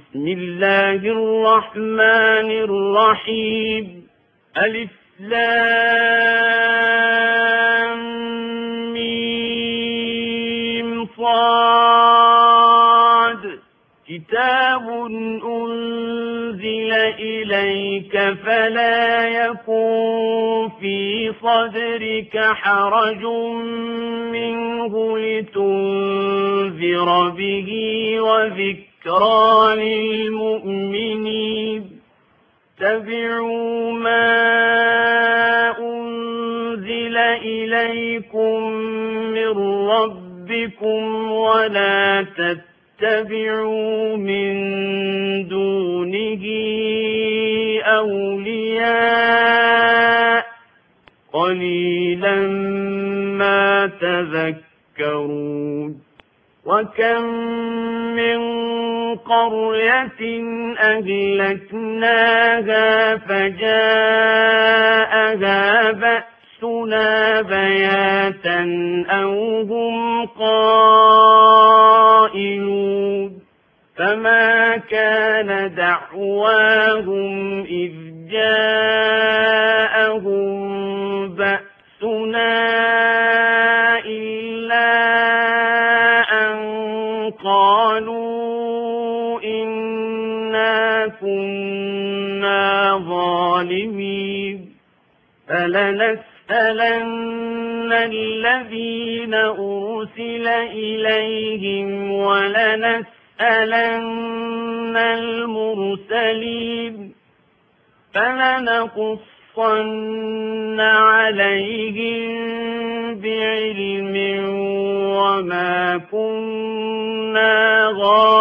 بسم الله الرحمن الرحيم ألف لام ميم صاد كتاب أنزل إليك فلا يكن في صدرك حرج منه لتنذر به وذكرى للمؤمنين اتبعوا ما أنزل إليكم من ربكم ولا تتبعوا من دونه أولياء قليلا ما تذكرون وكم من قرية أهلكناها فجاءها بأسنا بياتا أو هم قائلون فما كان دعواهم إذ جاءهم بأسنا إلا أن قالوا إنا كنا ظالمين فلنسألن الذين أرسل إليهم ولنسألن المرسلين فلنقصن عليهم بعلم وما كنا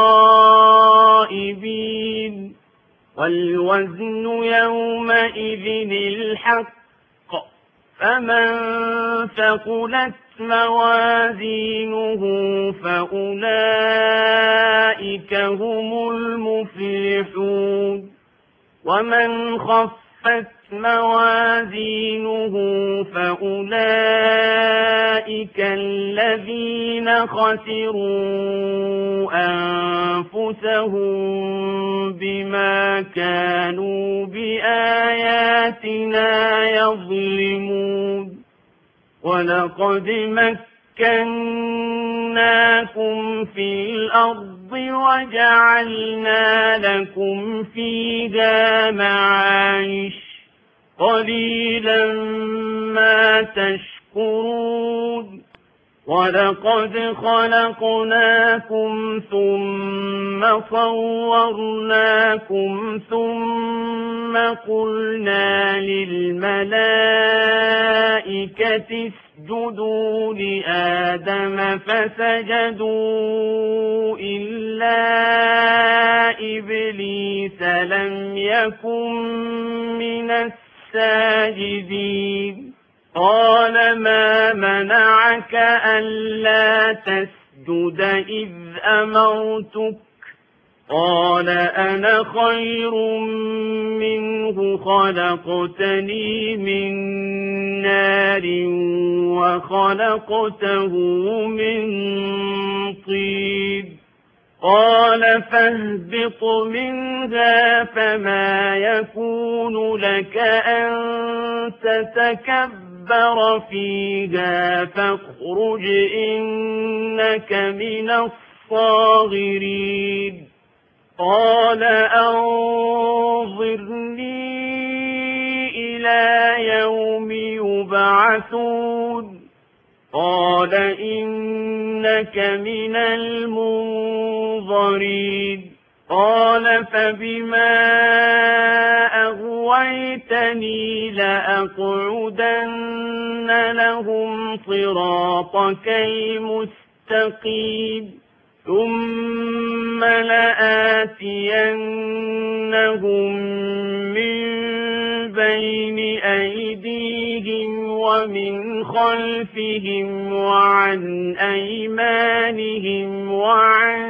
غائبين والوزن يومئذ الحق فمن ثقلت موازينه فأولئك هم المفلحون ومن خفت موازينه فأولئك الذين خسروا أنفسهم بما كانوا بآياتنا يظلمون ولقد مكناكم في الأرض وجعلنا لكم فيها معايش قليلا ما تشكرون ولقد خلقناكم ثم صورناكم ثم قلنا للملائكة اسجدوا لآدم فسجدوا إلا إبليس لم يكن من الساجدين قال ما منعك ألا تسجد إذ أمرتك قال أنا خير منه خلقتني من نار وخلقته من طين قال فاهبط منها فما يكون لك أن تتكبر فيها فاخرج إنك من الصاغرين قال أنظرني إلى يوم يبعثون قال إنك من المنظرين قال فبما أغويتني لأقعدن لهم صراطك المستقيم ثم لآتينهم من بين أيديهم ومن خلفهم وعن أيمانهم وعن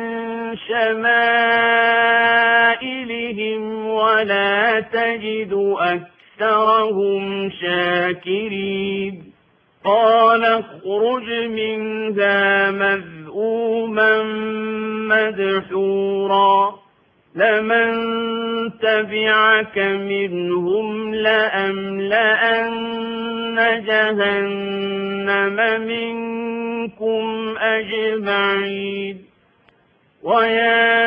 شمائلهم ولا تجد أكثرهم شاكرين قال اخرج منها مذءوما مدحورا لمن تبعك منهم لأملأن جهنم منكم أجمعين ويا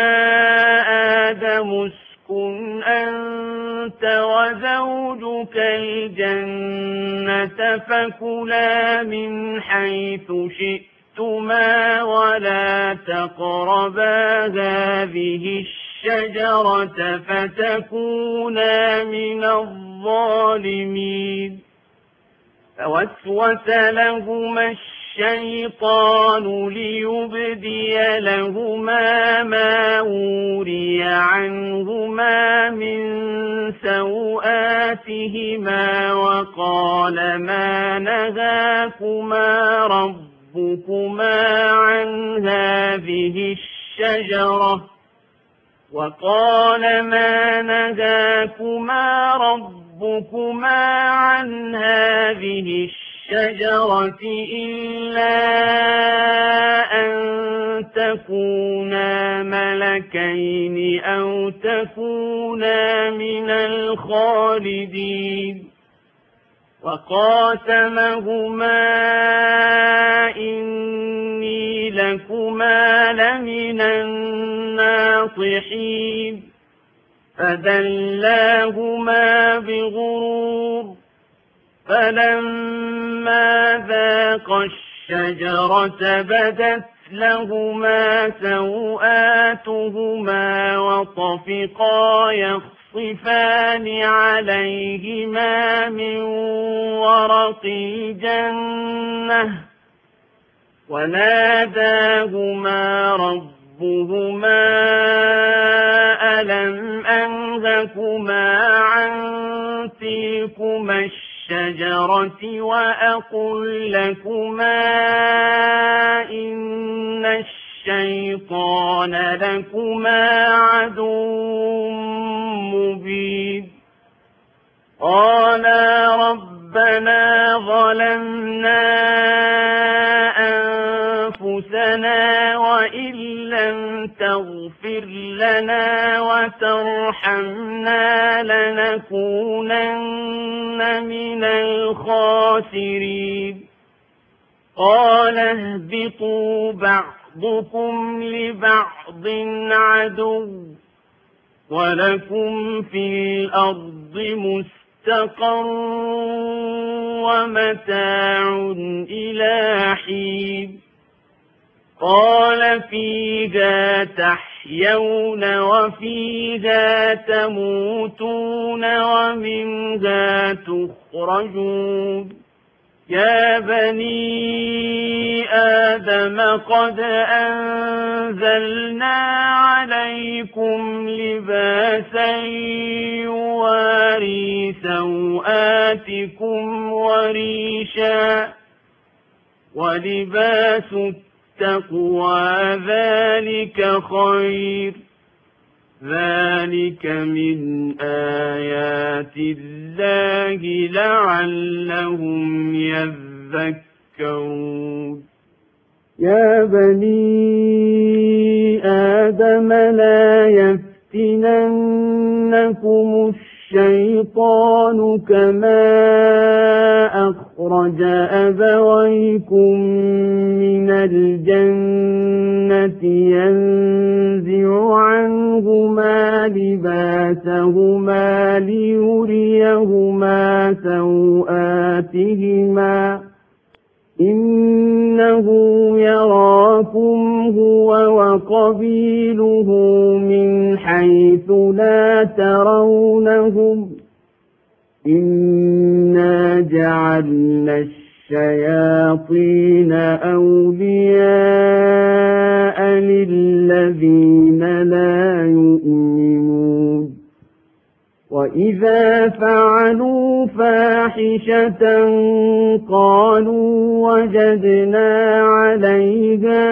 آدم اسكن أنت وزوجك الجنة فكلا من حيث شئتما ولا تقربا هذه الشجرة فتكونا من الظالمين فوسوس لهما الشيطان ليبدي لهما ما وري عنهما من سوآتهما وقال ما نهاكما ربكما عن هذه الشجرة إلا أن تكونا ملكين أو تكونا من الخالدين وقاسمهما إني لكما لمن الناصحين فدلاهما بغرور فلما ذاقا الشجرة بدت لهما سوآتهما وطفقا يخصفان عليهما من ورق الجنة وناداهما ربهما ألم أنهكما عن تلكما الشجرة وأقل لكما إن الشيطان لكما عدو مبين قالا ربنا ظلمنا أنفسنا وإن لم تغفر لنا وترحمنا لنكونن من الخاسرين قال اهبطوا بعضكم لبعض عدو ولكم في الأرض مستقر ومتاع إلى حين قال فيها تحيون وفيها تموتون ومنها تخرجون يا بني آدم قد أنزلنا عليكم لباسا يواري سوآتكم وريشا ولباس التقوى ذلك خير ذلك من آيات الله لعلهم يذكرون يا بني آدم لا يفتننكم الشيطان كما أخرج أبويكم من الجنة ينزع عنهما لباسهما ليريهما سوآتهما إنه يراكم هو وقبيله من حيث لا ترونهم إنا جعلنا الشياطين أولياء للذين لا يؤمنون وإذا فعلوا فاحشة قالوا وجدنا عليها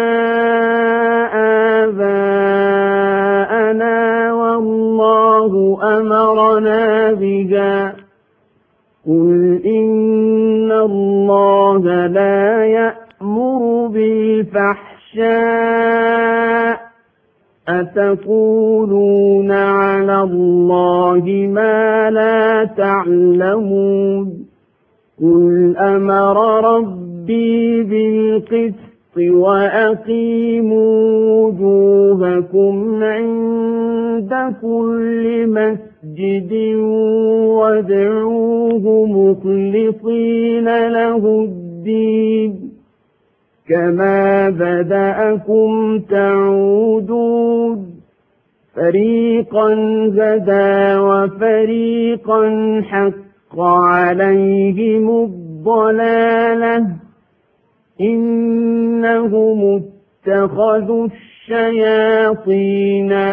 آباءنا والله أمرنا بها قل إن الله لا يأمر بالفحشاء أتقولون على الله ما لا تعلمون قل أمر ربي بالقسط وأقيموا وجوهكم عند كل مسجد وادعوه مخلصين له الدين كما بدأكم تعودون فريقا هدى وفريقا حق عليهم الضلالة إنهم اتخذوا الشياطين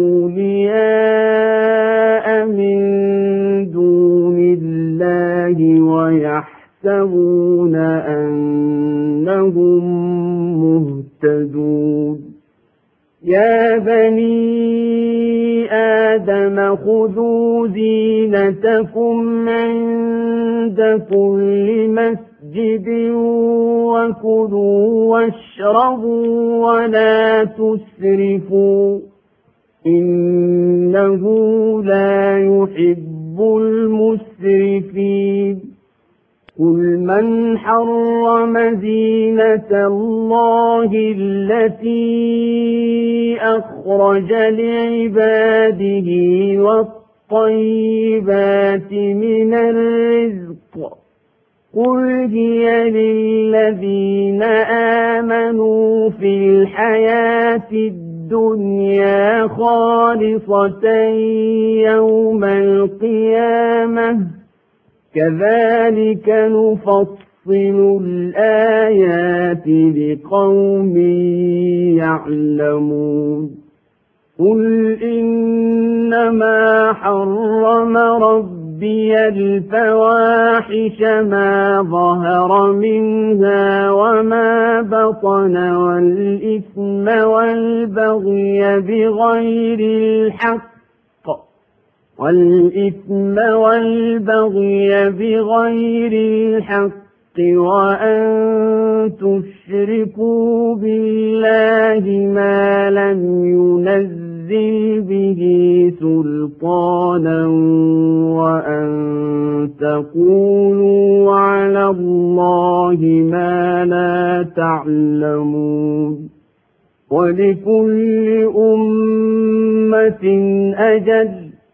أولياء من دون الله ويحسبون أنهم مهتدون يا بني آدم خذوا زينتكم عند كل مسجد وكلوا واشربوا ولا تسرفوا إنه لا يحب المسرفين قل من حرم زينة الله التي أخرج لعباده والطيبات من الرزق قل هي للذين آمنوا في الحياة الدنيا خالصة يوم القيامة كذلك نفصل الآيات لقوم يعلمون قل إنما حرم ربي الفواحش ما ظهر منها وما بطن والإثم والبغي بغير الحق وأن تشركوا بالله ما لم ينزل به سلطانا وأن تقولوا على الله ما لا تعلمون ولكل أمة أجل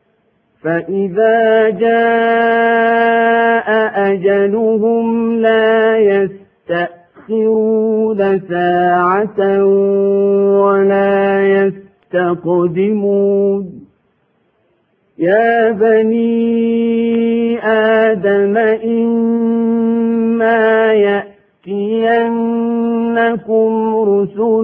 فإذا جاء أجلهم لا يستأخرون ساعة ولا يستقدمون يا بني آدم إما يأتينكم رسل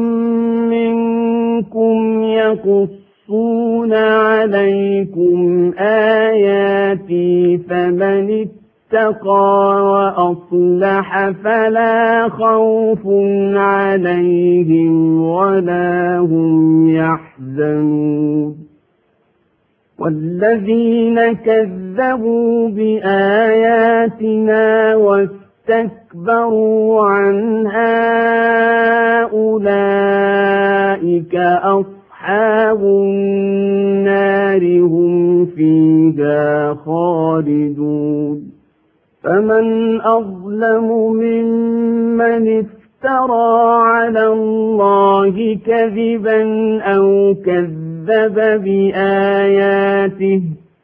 منكم يقصون عليكم آياتي فمن اتقى وأصلح فلا خوف عليهم ولا هم يحزنون والذين كذبوا بآياتنا واستكبروا عنها أولئك أصحاب النار هم فيها خالدون فمن أظلم ممن افترى على الله كذبا أو كذب بآياته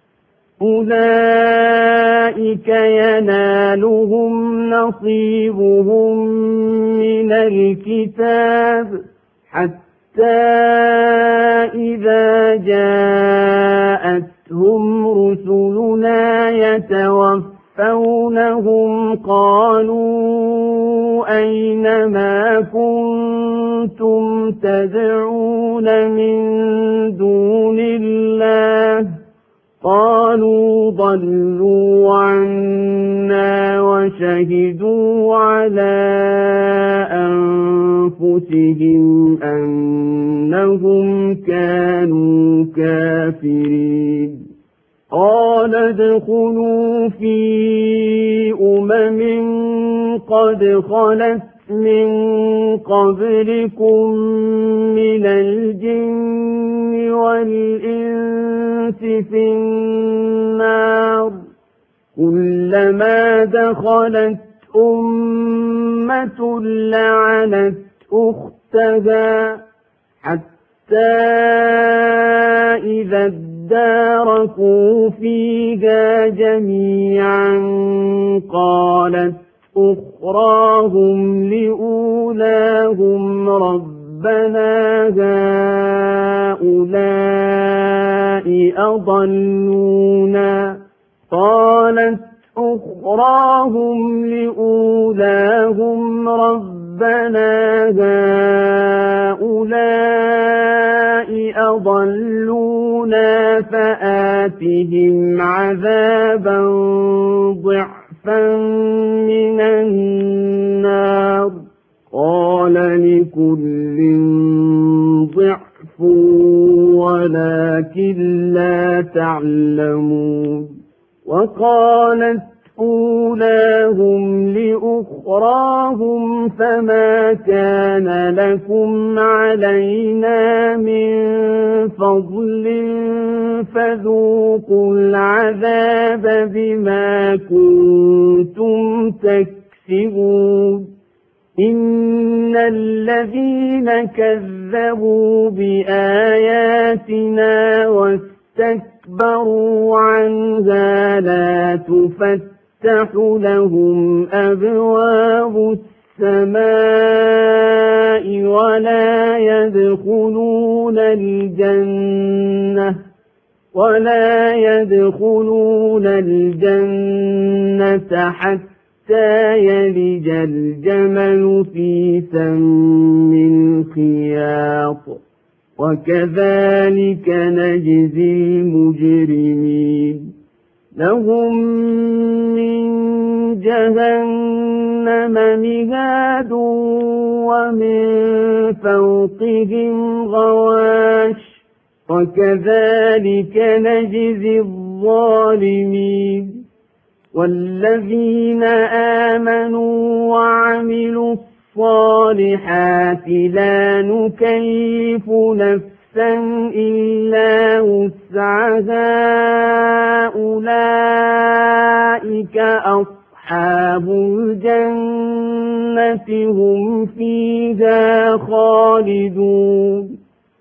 أولئك ينالهم نصيبهم من الكتاب حتى إذا جاءتهم رسلنا يتوفونهم قالوا أين ما كنتم تدعون من دون الله قالوا ضلوا عنا وشهدوا على أنفسهم أنهم كانوا كافرين قال ادخلوا في أمم قد خلت من قبلكم من الجن والإنس في النار كلما دخلت أمة لعنت أختها حتى إذا اداركوا فيها جميعا قالت أخراهم لأولاهم ربنا هؤلاء أضلونا فآتهم عذابا ضعفا من النار قال لكل ضعف ولكن لا تعلمون وقالت أولاهم لأخراهم فما كان لكم علينا من فضل فذوقوا العذاب بما كنتم تكسبون إن الذين كذبوا بآياتنا واستكبروا عنها لا تفتح لهم أبواب السماء ولا يدخلون الجنة حتى يلج الجمل في سم الخياط وكذلك نجزي المجرمين لهم من جهنم مهاد ومن فوقهم غواش وكذلك نجزي الظالمين والذين آمنوا وعملوا الصالحات لا نكلف نفسا إلا وسعها أولئك أصحاب الجنة هم فيها خالدون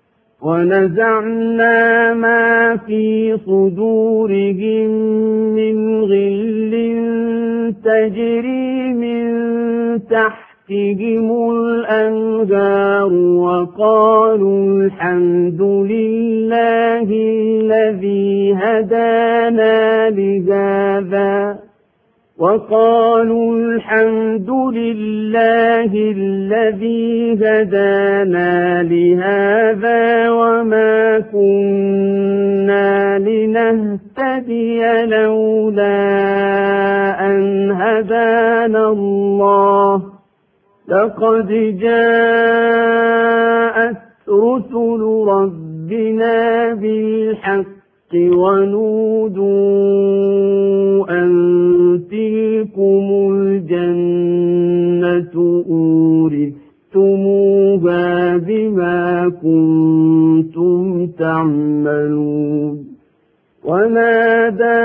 ونزعنا ما في صدورهم من غل تجري من تحتهم الأنهار وقالوا الحمد لله الذي هدانا لهذا وما كنا لنهتدي لولا أن هدانا الله لقد جاءت رسل ربنا بالحق ونودوا أن تلكم الجنة أورثتموها بما كنتم تعملون ونادى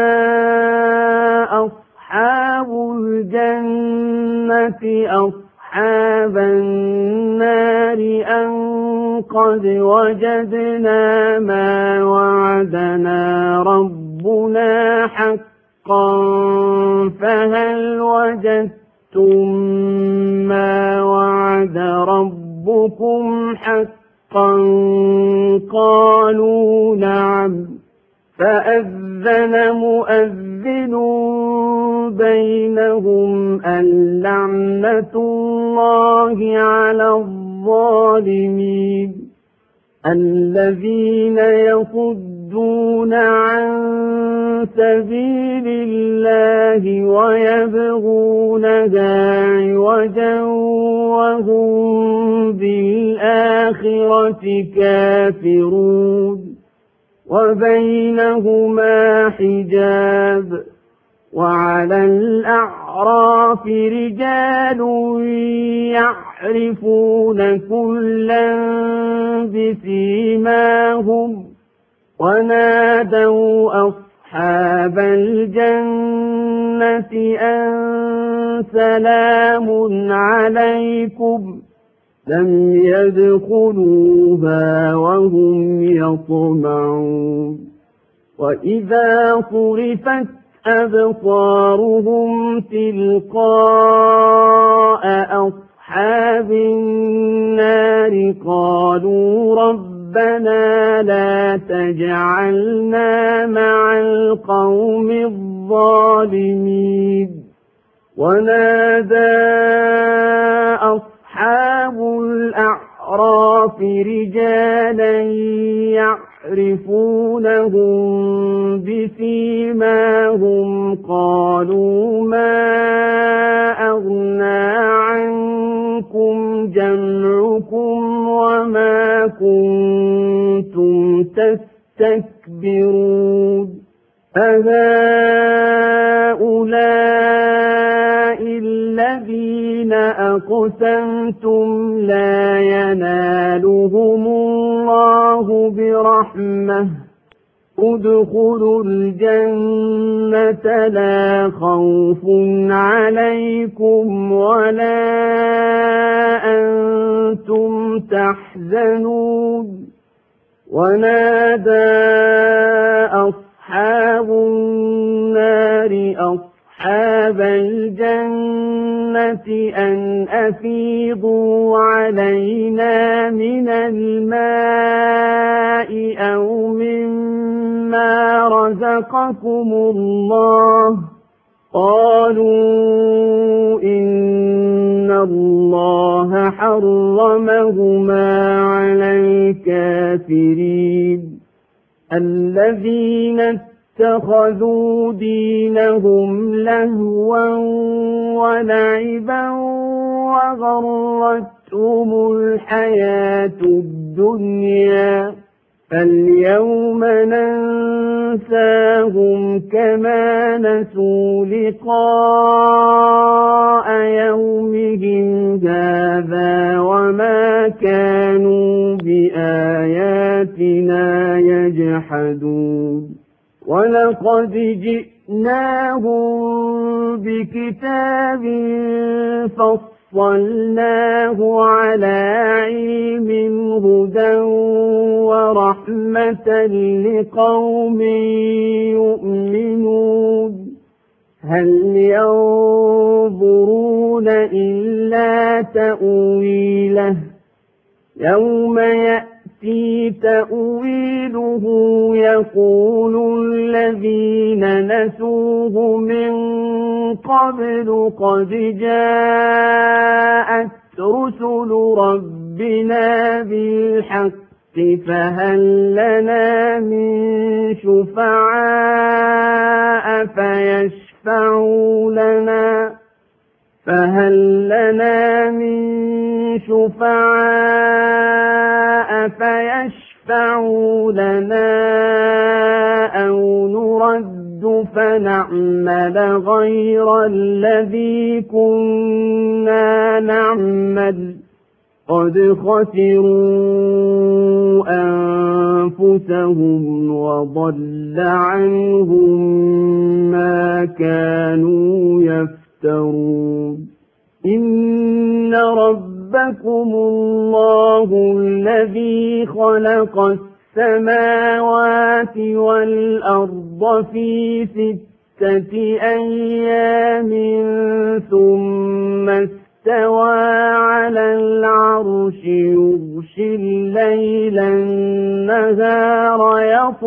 أصحاب الجنة أصحاب النار أن قد وجدنا ما وعدنا ربنا حقا فهل وجدتم ما وعد ربكم حقا قالوا نعم فأذن مؤذن بينهم اللعنة الله على الظالمين الذين يصدون عن سبيل الله ويبغونها عوجا وهم بالآخرة كافرون وبينهما حجاب وعلى الأعراف رجال يعرفون كلا بسيماهم ونادوا أصحاب الجنة أن سلام عليكم لم يدخلوها وهم يطمعون وإذا صرفت أبصارهم تلقاء أصحاب النار قالوا ربنا لا تجعلنا مع القوم الظالمين ونادى أصحاب الأعراف رجالا يعرفونهم بسيماهم قالوا ما أغنى عنكم جمعكم وما كنتم تستكبرون أهؤلاء الذين أقسمتم لا ينالهم الله برحمة ادخلوا الجنة لا خوف عليكم ولا أنتم تحزنون ونادى أصحاب النار أصحاب الجنة أن أفيضوا علينا من الماء أو مما رزقكم الله قالوا إن الله حرمهما على الكافرين الذين اتخذوا دينهم لهوا ولعبا وغرتهم الحياة الدنيا فاليوم ننساهم كما نسوا لقاء يومهم هذا وما كانوا بآياتنا يجحدون ولقد جئناهم بكتاب فصلناه على علم هدى ورحمة لقوم يؤمنون هل ينظرون إلا تأويله يوم يأتي تأويله يقول الذين نسوه من قبل قد جاءت رسل ربنا بالحق فهل لنا من شفعاء فيشفعوا لنا أو نرد فنعمل غير الذي كنا نعمل قد خسروا أنفسهم وضل عنهم ما كانوا يفترون إن ربكم الله الذي خلق السماوات والأرض في 6 أيام ثم استوى على العرش يغشي الليل النهار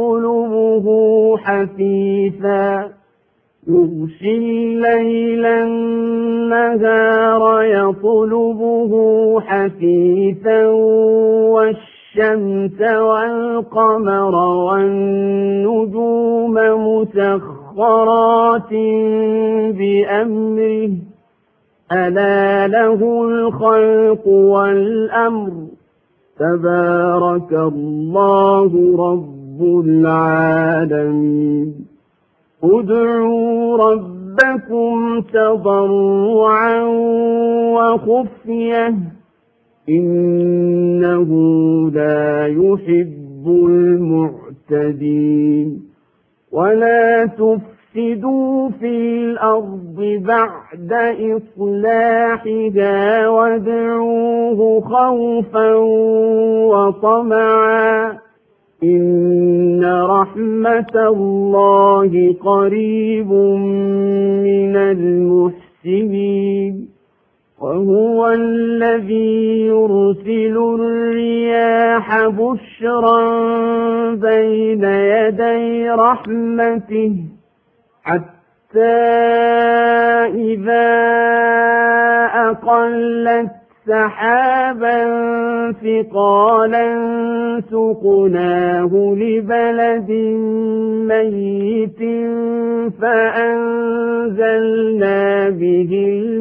يطلبه حثيثا والشمس والقمر والنجوم مسخرات بأمره ألا له الخلق والأمر تبارك الله رب العالمين ادعوا ربكم ربكم تضرعا وخفية إنه لا يحب المعتدين ولا تفسدوا في الأرض بعد إصلاحها وادعوه خوفا وطمعا إن رحمة الله قريب من المحسنين وهو الذي يرسل الرياح بشرا بين يدي رحمته حتى إذا أقلت سحابا ثقالا سقناه لبلد ميت فأنزلنا به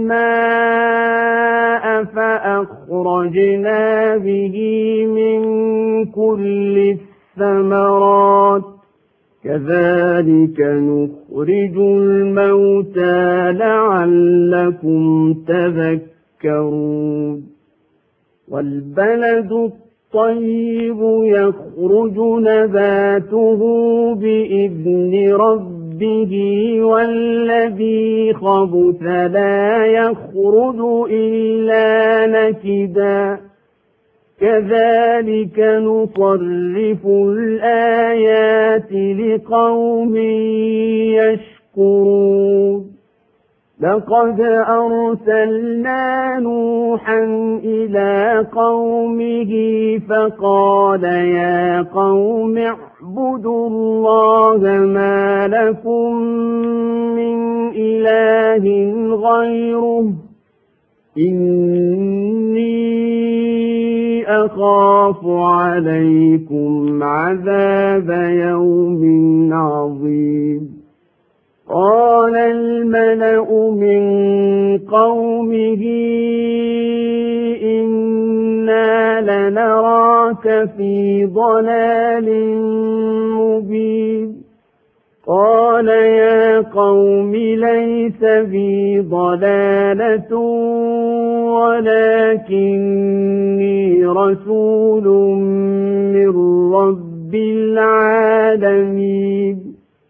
الماء فأخرجنا به من كل الثمرات كذلك نخرج الموتى لعلكم تذكرون والبلد الطيب يخرج نباته بإذن ربه والذي خبث لا يخرج إلا نكدا كذلك نصرف الآيات لقوم يشكرون لقد أرسلنا نوحا إلى قومه فقال يا قوم اعبدوا الله ما لكم من إله غيره إني أخاف عليكم عذاب يوم عظيم قال الملأ من قومه إنا لنراك في ضلال مبين قال يا قوم ليس بي ضلالة ولكني رسول من رب العالمين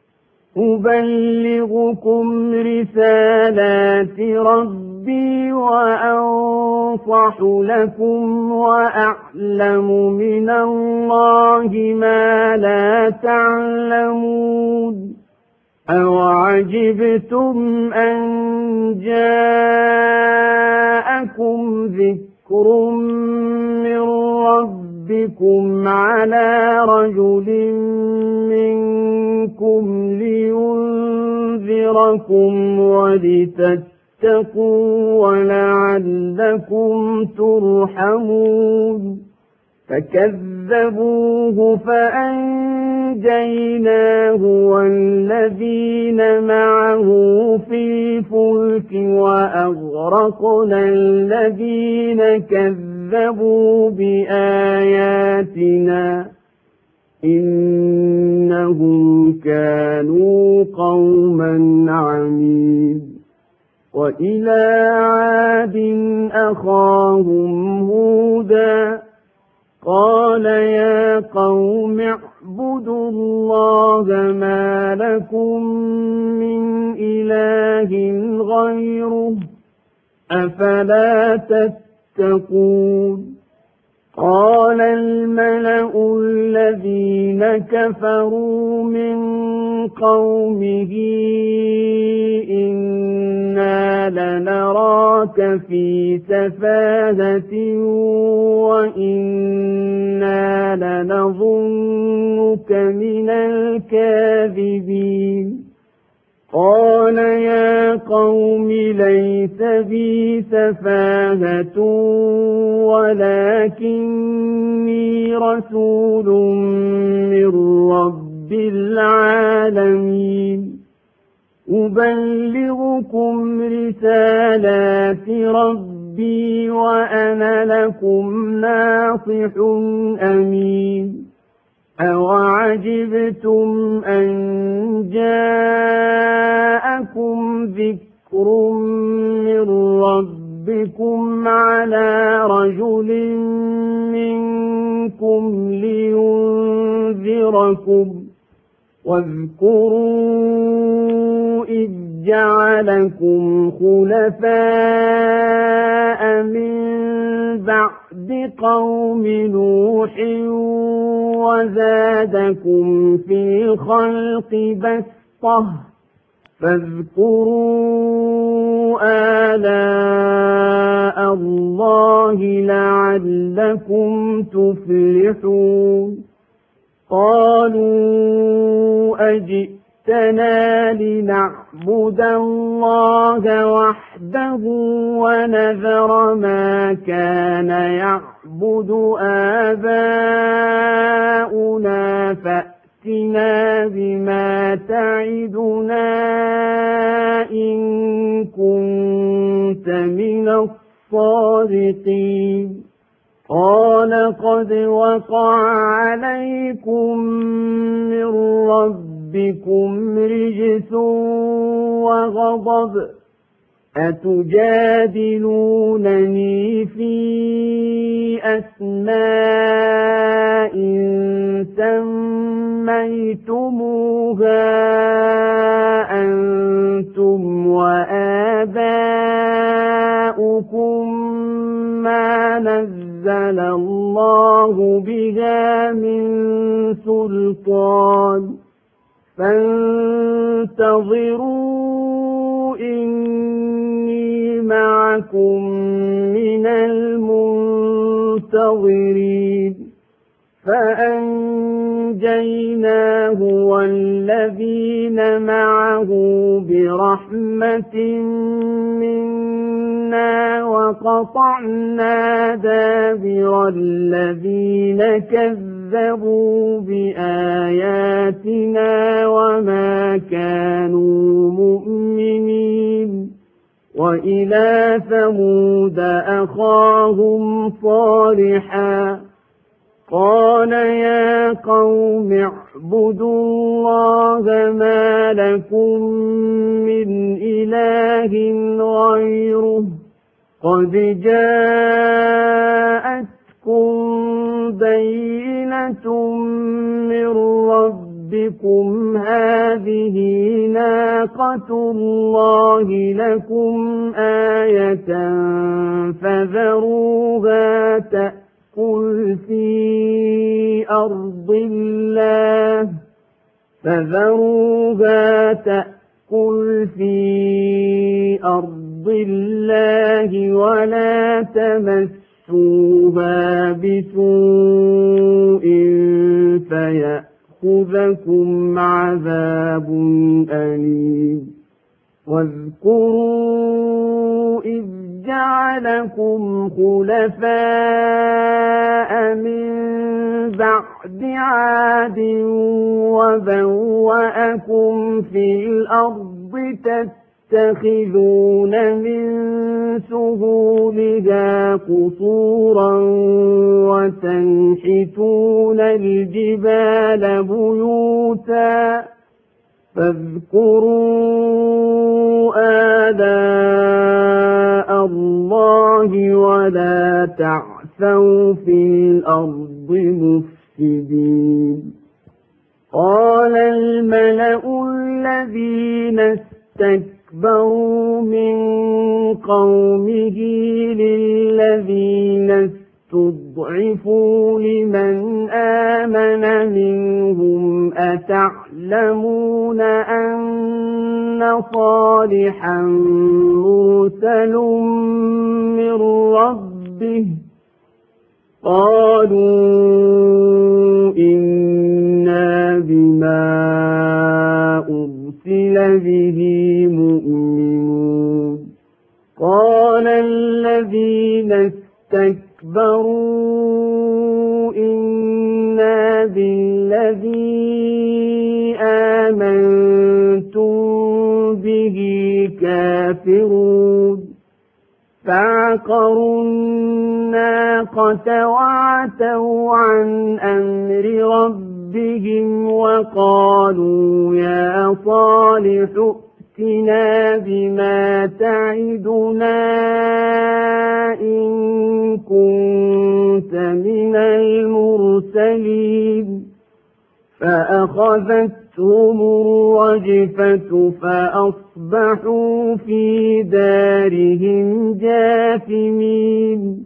أبلغكم رسالات ربي وأنصح لكم وأعلم من الله ما لا تعلمون أوعجبتم أن جاءكم ذكر من ربكم على رجل منكم لينذركم ولتتقوا ولعلكم ترحمون فكذبوه فأنجيناه والذين معه في الفلك وأغرقنا الذين كذبوا بآياتنا إنهم كانوا قوما عمين وإلى عاد أخاهم هودا قال يا قوم اعبدوا الله ما لكم من إله غيره أفلا تتقون قال الملأ الذين كفروا من قومه إنا لنراك في سفاهة وإنا لنظنك من الكاذبين قال يا قوم ليس بي سفاهة ولكني رسول من رب العالمين أبلغكم رسالات ربي وأنا لكم ناصح أمين أَوَعَجِبْتُمْ أَنْ جَاءَكُمْ ذِكْرٌ مِّن رَّبِّكُمْ عَلَىٰ رَجُلٍ مِّنكُمْ لِيُنذِرَكُمْ ۖ وَاذْكُرُوا إِذْ جَعَلَكُمْ خُلَفَاءَ مِن بَعْدِ قَوْمِ نُوحٍ وَزَادَكُمْ فِي الْخَلْقِ بَسْطَةً ۖ فاذكروا آلاء اللَّهِ لَعَلَّكُمْ تُفْلِحُونَ قالوا أجئتنا لنعبد الله وحده ونذر ما كان يعبد آباؤنا فأتنا بما تعدنا إن كنت من الصادقين قال قد وقع عليكم من ربكم رجس وغضب أتجادلونني في أسماء سميتموها أنتم وآباؤكم ما نزل الله بها من سلطان فانتظروا إني معكم من المنتظرين فأنجيناه والذين معه برحمة منا وقطعنا دابر الذين كذبوا بآياتنا وما كانوا مؤمنين وإلى ثمود أخاهم صالحا قال يا قوم اعبدوا الله ما لكم من إله غيره قد جاءتكم بينة من ربكم هذه ناقة الله لكم آية فذروها تأكل في أرض الله ولا تمسوها بسوء فيأخذكم عذاب أليم واذكروا إذ جعلكم خلفاء من بعد عاد وبوأكم في الأرض تتخذون من سهولها قصورا وتنحتون الجبال بيوتا فاذكروا آلاء الله ولا تعثوا في الأرض مفسدين قال الملأ الذين استكبروا من قومه للذين استضعفوا لمن آمن منهم أتعلمون أن صالحا مرسل من ربه قالوا إنا بما أرسل به مؤمنون قال الذين استكبروا إنا بالذي آمنتم به كافرون فعقروا الناقة وعتوا عن أمر ربهم ربهم وقالوا يا صالح ائتنا بما تعدنا إن كنت من المرسلين فأخذتهم الرجفة فأصبحوا في دارهم جاثمين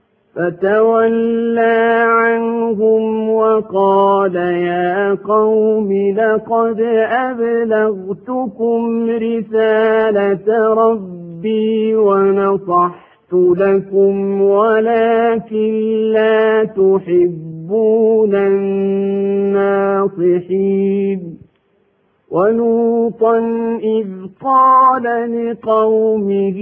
فتولى عنهم وقال يا قوم لقد أبلغتكم رسالة ربي ونصحت لكم ولكن لا تحبون الناصحين ولوطا إذ قال لقومه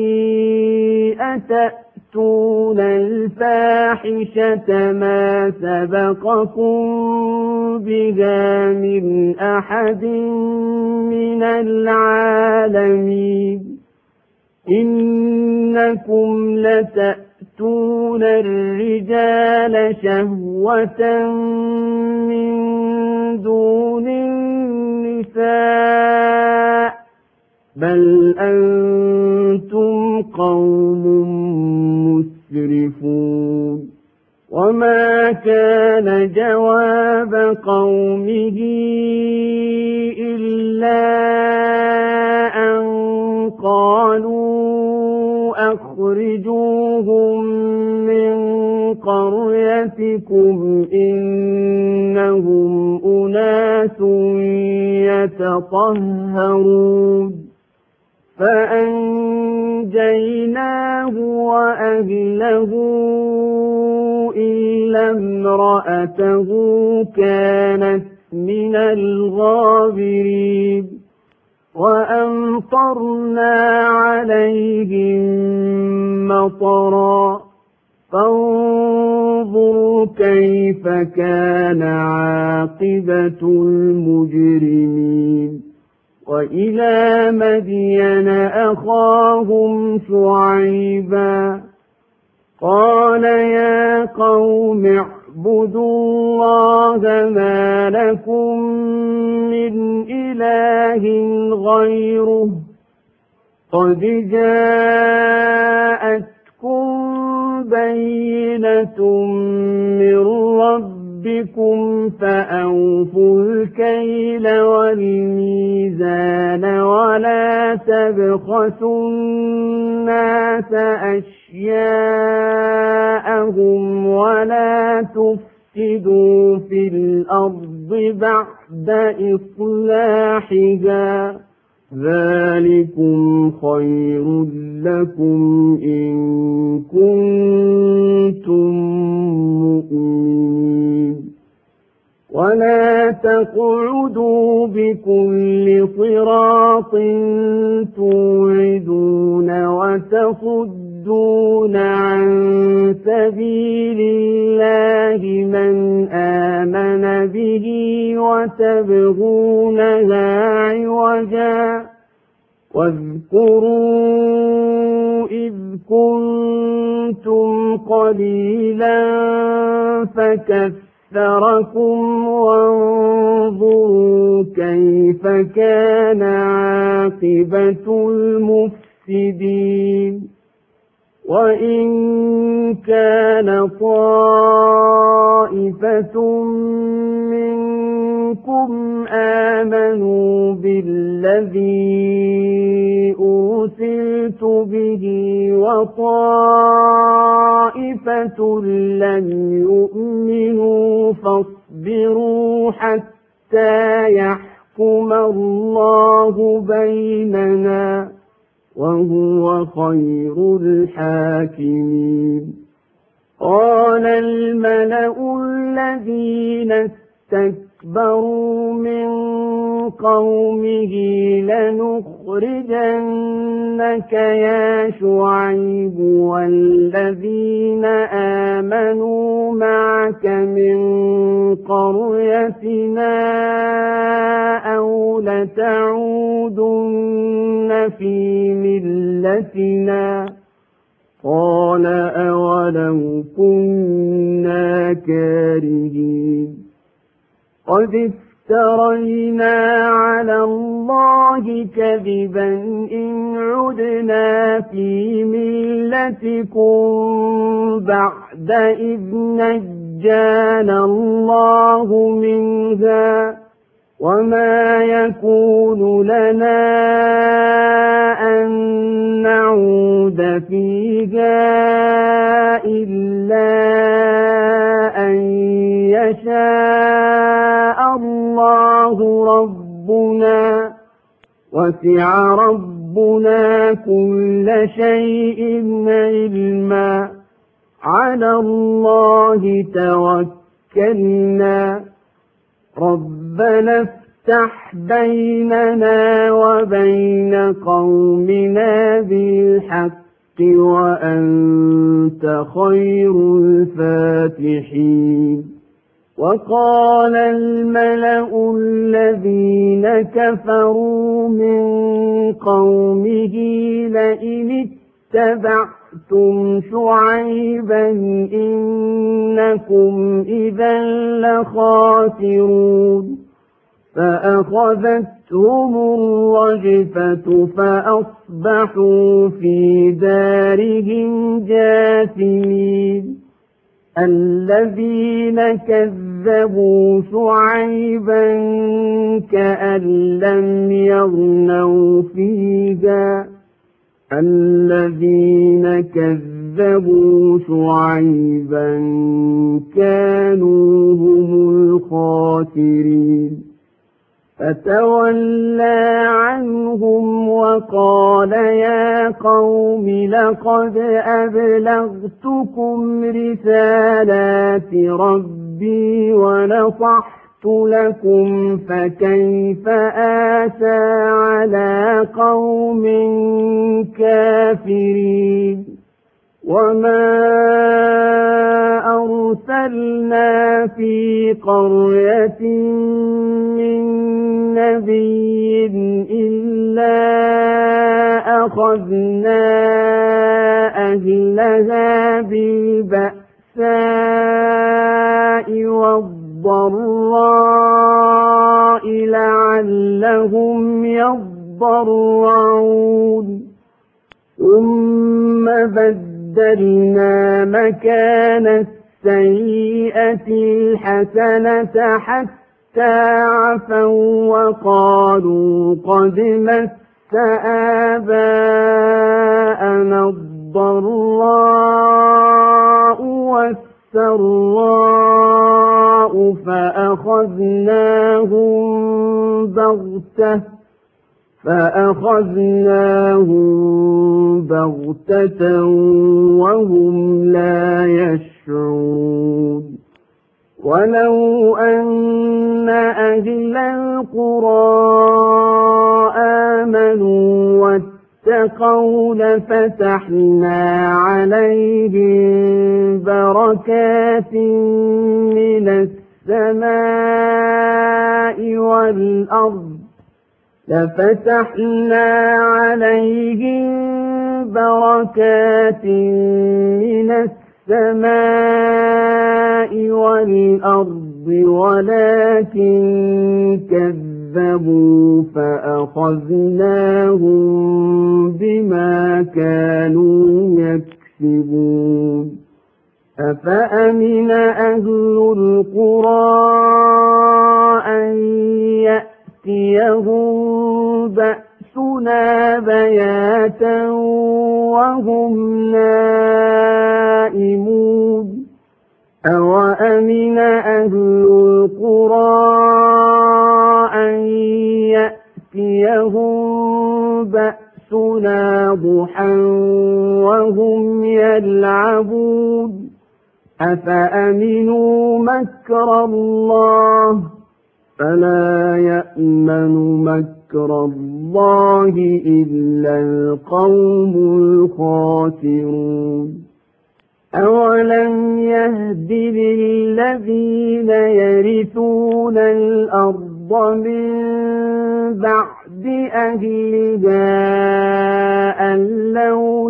أتأتون الفاحشة ما سبقكم بها من أحد من العالمين إنكم لتأتون الرجال شهوة من دون النساء بل أنتم قوم مسرفون وما كان جواب قومه إلا أن قالوا أخرجوهم من قريتكم إنهم أناس يتطهرون فأنجيناه وأهله إلا امرأته كانت من الغابرين وأمطرنا عليهم مطرا فانظر كيف كان عاقبة المجرمين وإلى مدين أخاهم شعيبا قال يا قوم اعبدوا الله ما لكم من إله غيره قد جاءتكم بينة من ربكم فأوفوا الكيل والميزان ولا تبخسوا الناس أشياءهم ولا تفسدوا في الأرض بعد إصلاحها ذلكم خير لكم إن كنتم مؤمنين ولا تقعدوا بكل صراط توعدون وتصدون عن سبيل الله من آمن به وتبغونها عوجا واذكروا إذ كنتم قليلا فكثركم وانظروا كيف كان عاقبة المفسدين وإن كان طائفة منكم آمنوا بالذي أرسلت به وطائفة لم يؤمنوا فاصبروا حتى يحكم الله بيننا وهو خير الحاكمين قال الملأ الذين استكبروا من قومه لنخرجنك يا شعيب والذين آمنوا معك من قريتنا أو لتعودن في ملتنا قال أولو كنا كارهين قد افترينا على الله كذبا إن عدنا في ملتكم بعد إذ نجانا الله منها وما يكون لنا أن نعود فيها إلا أن يشاء الله ربنا وسع ربنا كل شيء علما على الله توكلنا ربنا افتح بيننا وبين قومنا بالحق وأنت خير الفاتحين وقال الملأ الذين كفروا من قومه لئن اتبعتم شعيبا إنكم إذا لخاسرون فأخذتهم الرجفة فأصبحوا في دارهم جاثمين الذين كذبوا شعيبا كأن لم يغنوا فيها الذين كذبوا شعيبا كانوا هم الخاسرين فتولى عنهم وقال يا قوم لقد أبلغتكم رسالات ربي ونصحت لكم فكيف آسى على قوم كافرين وما أرسلنا في قرية من نبي إلا أخذنا أهلها بالبأساء والضراء لعلهم يضرعون ثم بدلنا مكان السيئة الحسنة حتى عفوا وقالوا قد مس آباءنا الضراء والسراء فأخذناهم بغتة وهم لا يشعرون ولو أن أهل القرى آمنوا واتقوا لفتحنا عليهم بركات من السماء والأرض من السماء والأرض ولكن كذبوا فأخذناهم بما كانوا يكسبون أفأمن أهل القرى أن يأتيهم بأسنا بياتا وهم نائمون أوأمن أهل القرى أن يأتيهم بأسنا ضحى وهم يلعبون أفأمنوا مكر الله فلا يأمن مكر الله إلا القوم الخاسرون أولم يهد للذين يرثون الأرض من بعد أهلها أن لو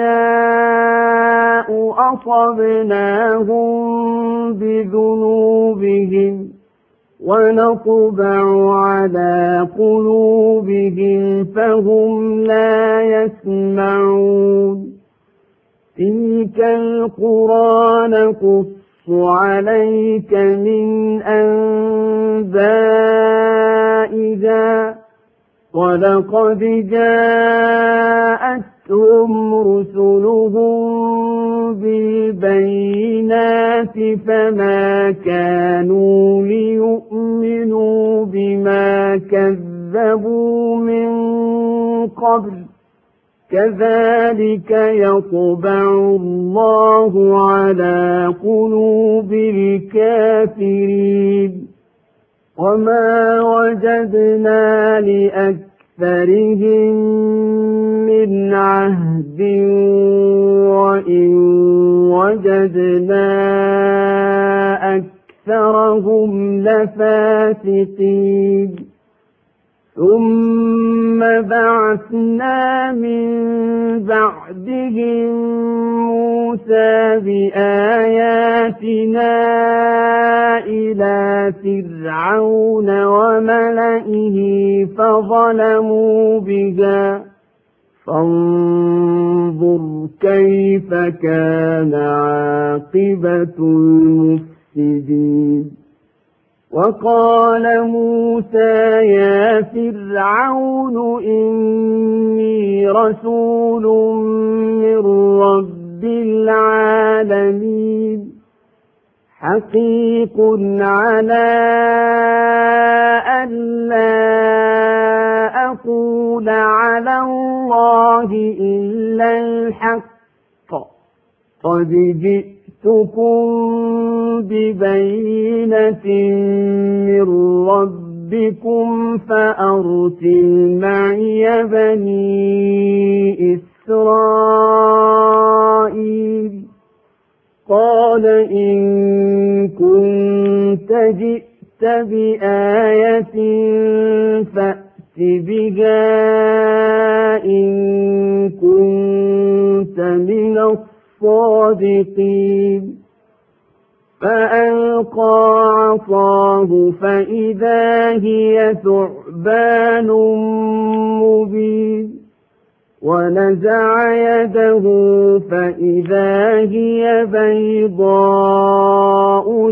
نشاء أصبناهم بذنوبهم ونطبع على قلوبهم فهم لا يسمعون تلك القرى نقص عليك من أنبائها ولقد جاءتهم رسلهم بالبينات فما كانوا ليؤمنوا بما كذبوا من قبل كذلك يطبع الله على قلوب الكافرين وما وجدنا لأكثرهم من عهد وإن وجدنا أكثرهم لفاسقين ثم بعثنا من بعدهم موسى بآياتنا إلى فرعون وملئه فظلموا بها فانظر كيف كان عاقبة المفسدين وقال موسى يا فرعون إني رسول من رب العالمين حقيق على أن لا أقول على الله إلا الحق قد جئتكم ببينة من ربكم فأرسل معي بني إسرائيل قال إن كنت جئت بآية فأت بها إن كنت من الصادقين فألقى عصاه فإذا هي ثعبان مبين ونزع يده فإذا هي بيضاء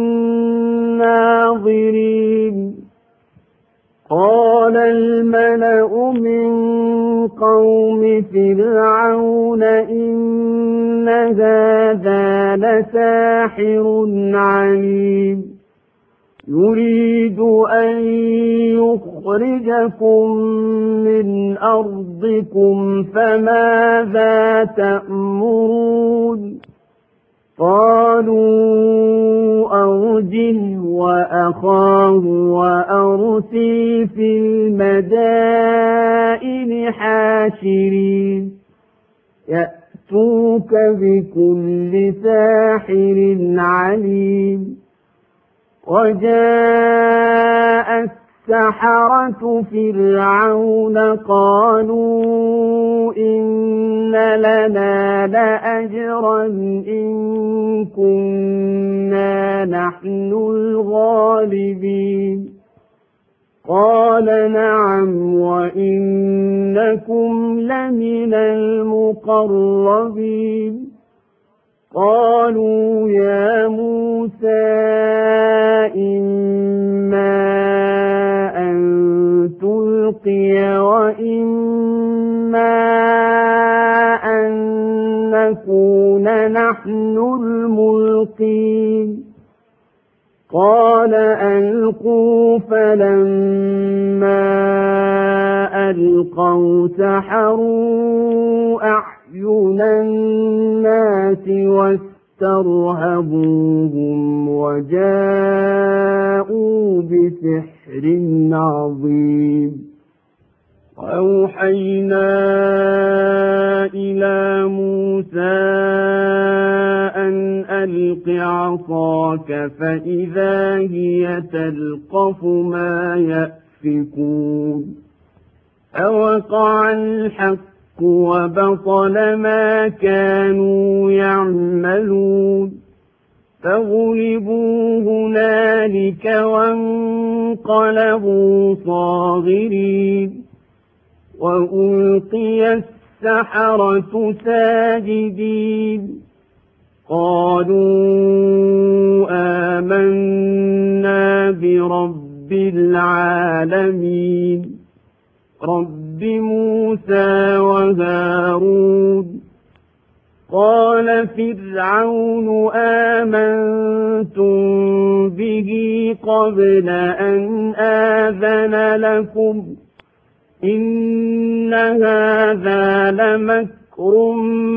للناظرين قال الملأ من قوم فرعون إن هذا لساحر عليم يريد أن يخرجكم من أرضكم فماذا تأمرون قالوا أرجه وأخاه وأرسل في المدائن حاشرين يأتوك بكل ساحر عليم وجاء السحرة فرعون قالوا إن لنا لأجرا إن كنا نحن الغالبين قال نعم وإنكم لمن المقربين قالوا يا موسى إما أن تلقي وإما أن نكون نحن الملقين قال ألقوا فلما ألقوا سحروا أعين الناس واسترهبوهم وجاءوا بسحر عظيم وأوحينا إلى موسى أن ألق عصاك فإذا هي تلقف ما يأفكون فوقع الحق وبطل ما كانوا يعملون فغلبوا هنالك وانقلبوا صاغرين وألقي السحرة ساجدين قالوا آمنا برب العالمين رب موسى وهارون قال فرعون آمنتم به قبل أن آذن لكم إن هذا لمكر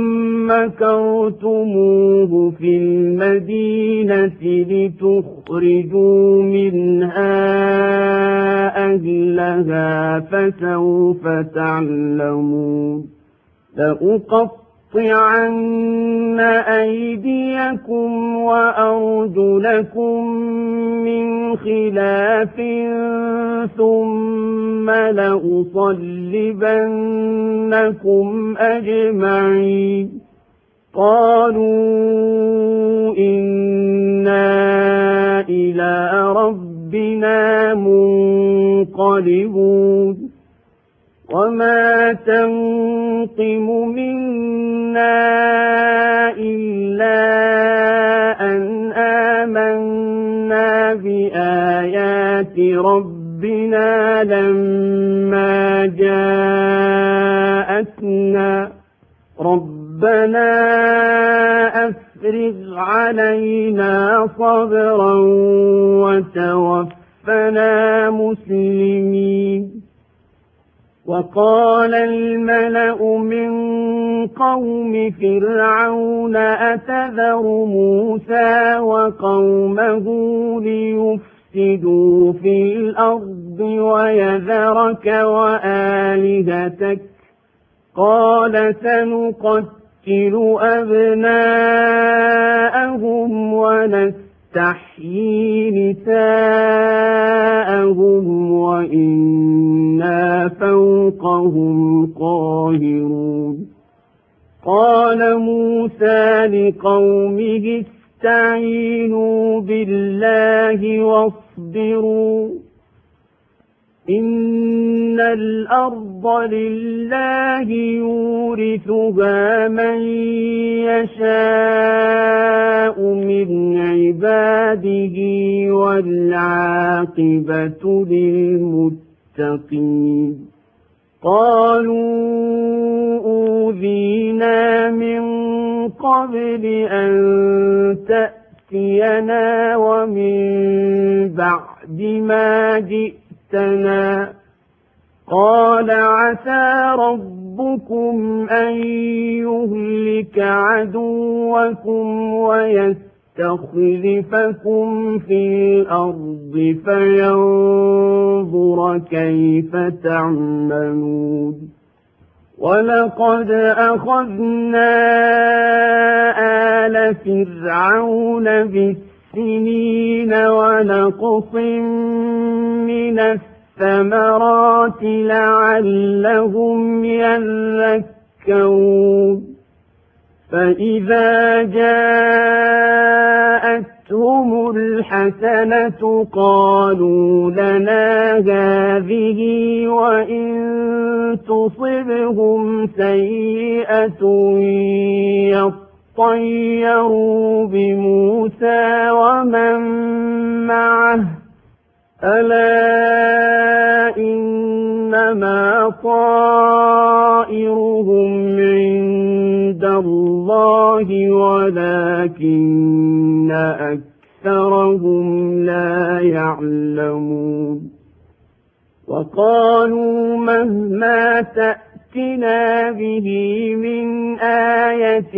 مكرتموه في المدينة لتخرجوا منها أهلها فسوف تعلمون لأقطعن أيديكم وأرجلكم من خلاف ثم لأصلبنكم أجمعين قالوا إنا إلى ربنا منقلبون وما تنقم منا إلا أن آمنا بآيات ربنا لما جاءتنا ربنا أفرغ علينا صبرا وتوفنا مسلمين وقال الملأ من قوم فرعون أتذر موسى وقومه ليفسدوا في الأرض ويذرك وآلهتك قال سنقتل أبناءهم ونستحيي نساءهم وإنا فوقهم قاهرون قال موسى لقومه استعينوا بالله واصبروا إن الأرض لله يورثها من يشاء من عباده والعاقبة للمتقين قالوا أوذينا من قبل أن تأتينا ومن بعد ما جئتنا قال عسى ربكم أن يهلك عدوكم ويستخلفكم في الأرض فينظر كيف تعملون ولقد أخذنا آل فرعون بالسنين ونقص من الثمرات لعلهم يذكرون فإذا جاءتهم الحسنة قالوا لنا هذه وإن تصبهم سيئة يطيروا بموسى ومن معه ألا إنما طائرهم عند الله ولكن أكثرهم لا يعلمون وقالوا مهما تأتنا به من آية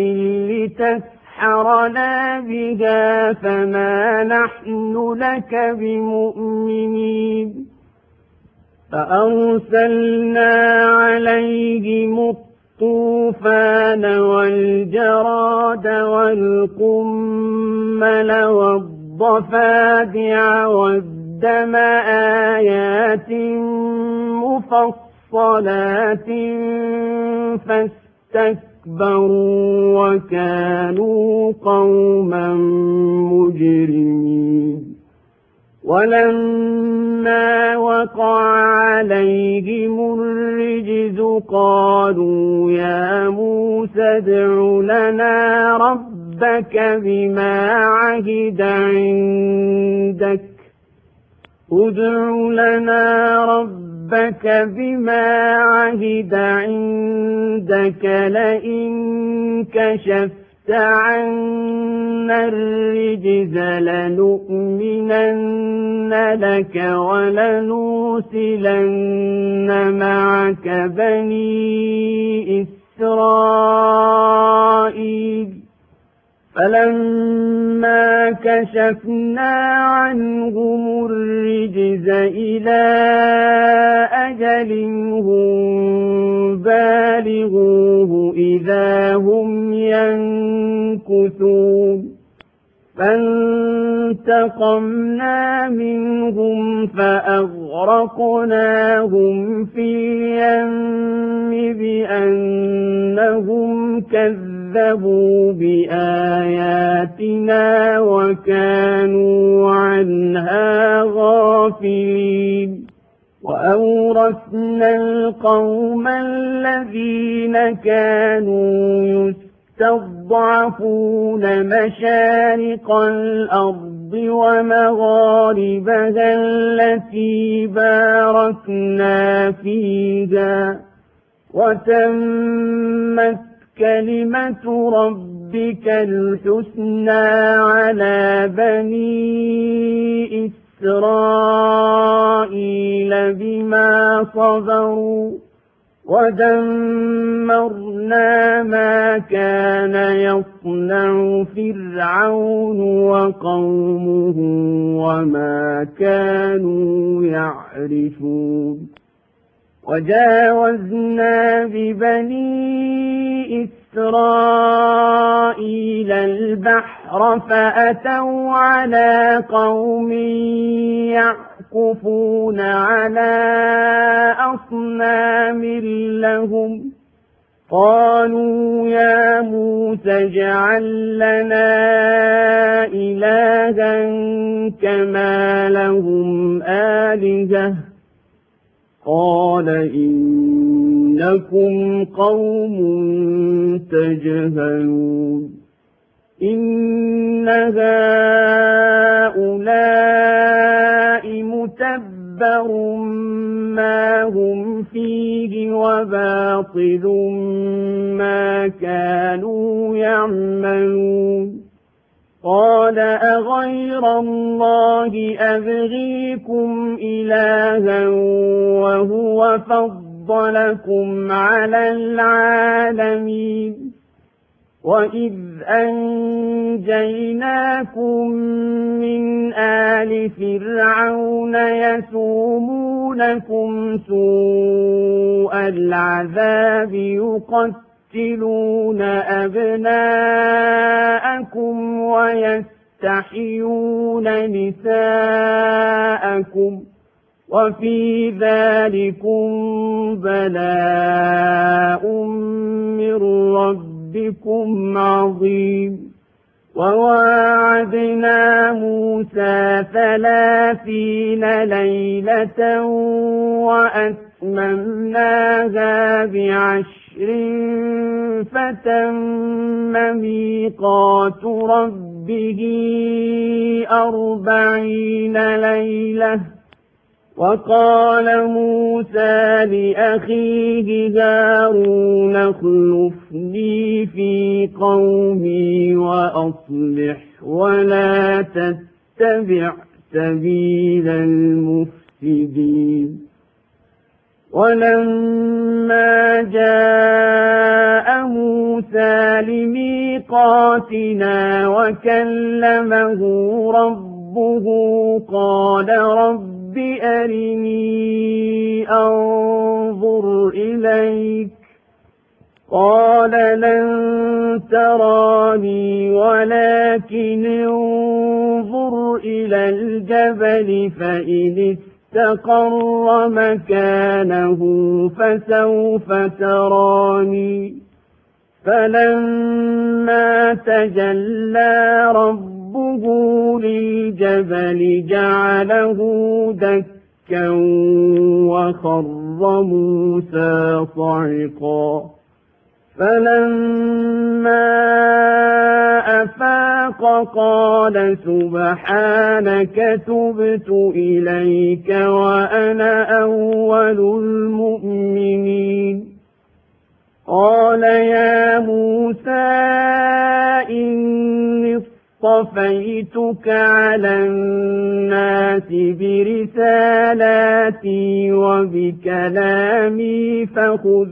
لتسحرنا بها فما نحن لك بمؤمنين فأرسلنا عليهم الطوفان والجراد والقمل والضفادع والدم آيات مفصلات فاستكبروا وكانوا قوما مجرمين ولما وقع عليهم الرجز قالوا يا موسى ادع لنا ربك بما عهد عندك لئن كشفت عنا الرجز لنؤمنن لك ولنرسلن معك بني إسرائيل فلما كشفنا عنهم الرجز إلى أجل هم بالغوه إذا هم ينكثون فانتقمنا منهم فأغرقناهم في اليم بأنهم كذبوا بآياتنا وكانوا عنها غافلين وأورثنا القوم الذين كانوا يستضعفون مشارق الأرض ومغاربها التي باركنا فيها وتمت كلمة ربك الحسنى على بني إسرائيل بما صبروا ودمرنا ما كان يصنع فرعون وقومه وما كانوا يعرشون وجاوزنا ببني إسرائيل البحر فأتوا على قوم يعكفون على أصنام لهم قالوا يا موسى اجعل لنا إلها كما لهم آلهة قال إنكم قوم تجهلون إن هؤلاء متبر ما هم فيه وباطل ما كانوا يعملون قال أغير الله أبغيكم إلها وهو فضلكم على العالمين وإذ أنجيناكم من آل فرعون يسومونكم سوء العذاب يقتلون أبناءكم ويستحيون نساءكم وفي ذلكم بلاء من ربكم عظيم وواعدنا موسى 30 ليلة وأتممناها ب10 فتم ميقات ربه 40 ليلة وقال موسى لأخيه هارون اخلفني في قومي وأصلح ولا تتبع سبيل المفسدين ولما جاء موسى لميقاتنا وكلمه ربه قال رب أرني أنظر إليك قال لن تراني ولكن انظر إلى الجبل فإن استقر مكانه فسوف تراني فلما تجلى ربه للجبل جعله دكا وخر موسى صعقا فلما أفاق قال سبحانك تبت إليك وأنا أول المؤمنين قال يا موسى إني اصطفيتك على الناس برسالاتي وبكلامي فخذ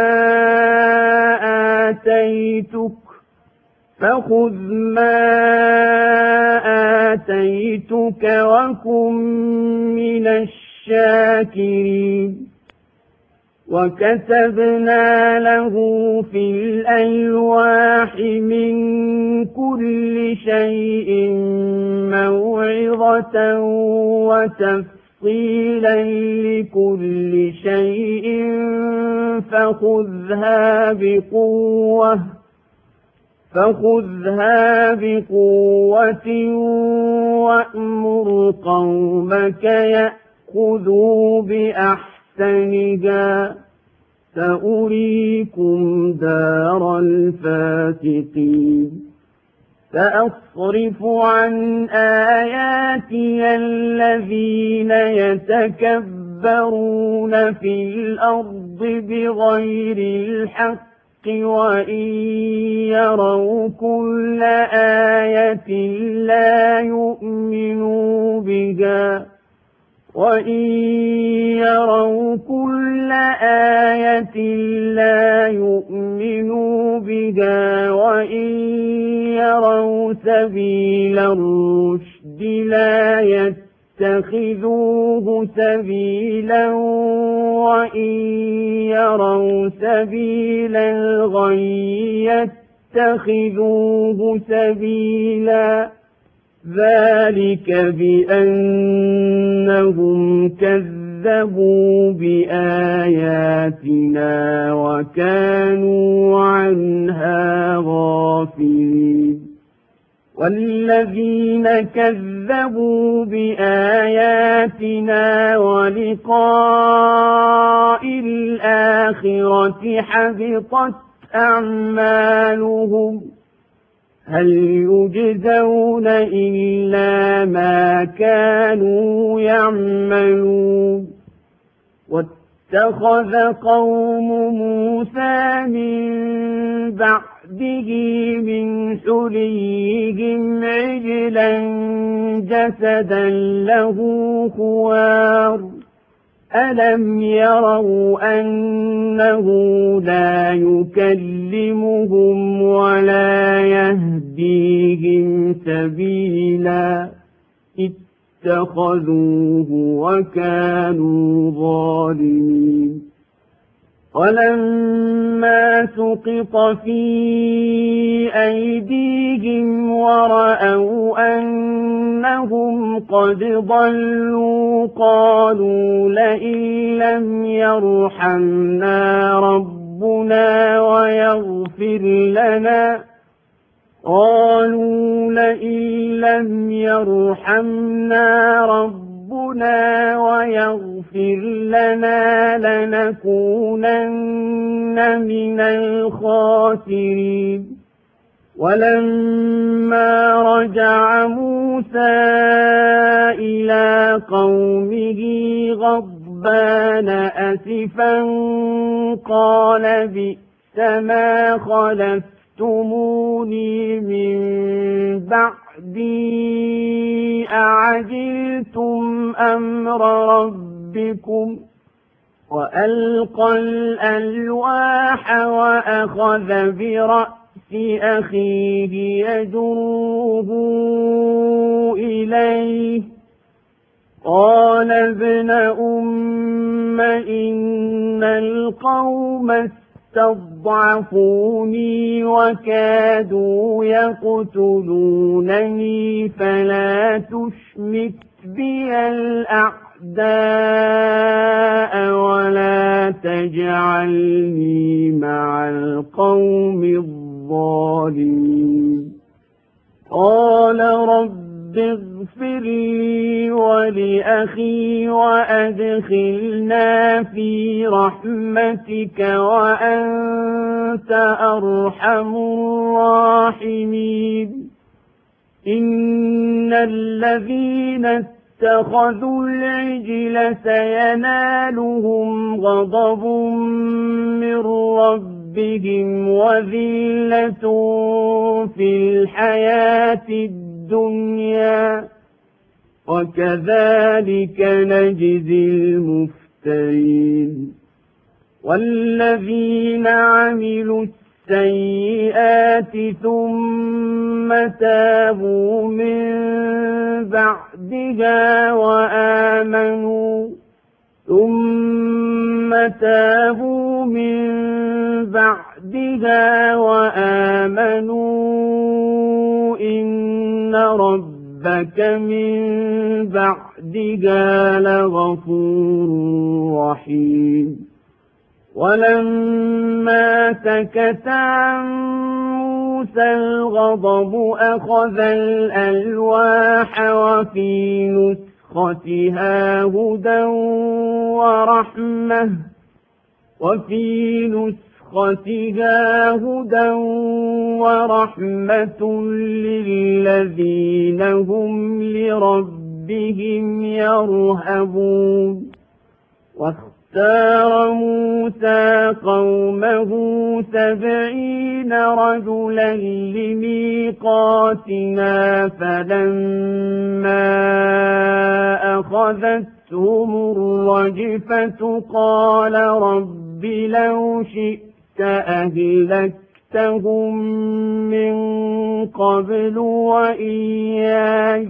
ما آتيتك وكن من الشاكرين وكتبنا له في الألواح من كل شيء موعظة وتفصيلا لكل شيء فخذها بقوة وأمر قومك يأخذوا بأحسنها سأريكم دار الفاسقين سأصرف عن آياتي الذين يتكبرون في الأرض بغير الحق وإن يروا كل آية لا يؤمنوا بها وإن يروا كل آية لا يؤمنوا بها وإن يروا سبيل الرشد لا يتخذوه سبيلا وإن يروا سبيل الغي يتخذوه سبيلا ذلك بأنهم كذبوا بآياتنا وكانوا عنها غافلين والذين كذبوا بآياتنا ولقاء الآخرة حبطت أعمالهم هل يجزون إلا ما كانوا يعملون واتخذ قوم موسى من بعده من حليهم عجلا جسدا له خوار ألم يروا أنه لا يكلمهم ولا يهديهم سبيلا اتخذوه وكانوا ظالمين ولما سقط في أيديهم ورأوا أنهم قد ضلوا قالوا لئن لم يرحمنا ربنا ويغفر لنا لنكونن من الخاسرين ولما رجع موسى إلى قومه غضبان أسفا قال بئس ما خلفتموني من بعدي أعجلتم أمر ربكم وألقى الألواح وأخذ برأس أخيه يجره إليه قال ابن أم إن القوم استضعفوني وكادوا يقتلونني فلا تشمت بي الأعداء ولا تجعلني مع القوم الظالمين قال رب اغفر لي ولأخي وأدخلنا في رحمتك وأنت أرحم الراحمين إن الذين اتخذوا العجل سينالهم غضب من ربهم وذلة في الحياة الدنيا وكذلك نجزي المفترين والذين عملوا السيئات ثم تابوا من بعدها وآمنوا إن ربك من بعدها لغفور رحيم ولما سكت عن موسى الغضب أخذ الألواح وفي نسختها هدى ورحمة للذين هم لربهم يرهبون واختار موسى قومه 70 رجلا لميقاتنا فلما أخذتهم الرجفة قال رب لو شئت أهلكتهم من قبل وإياي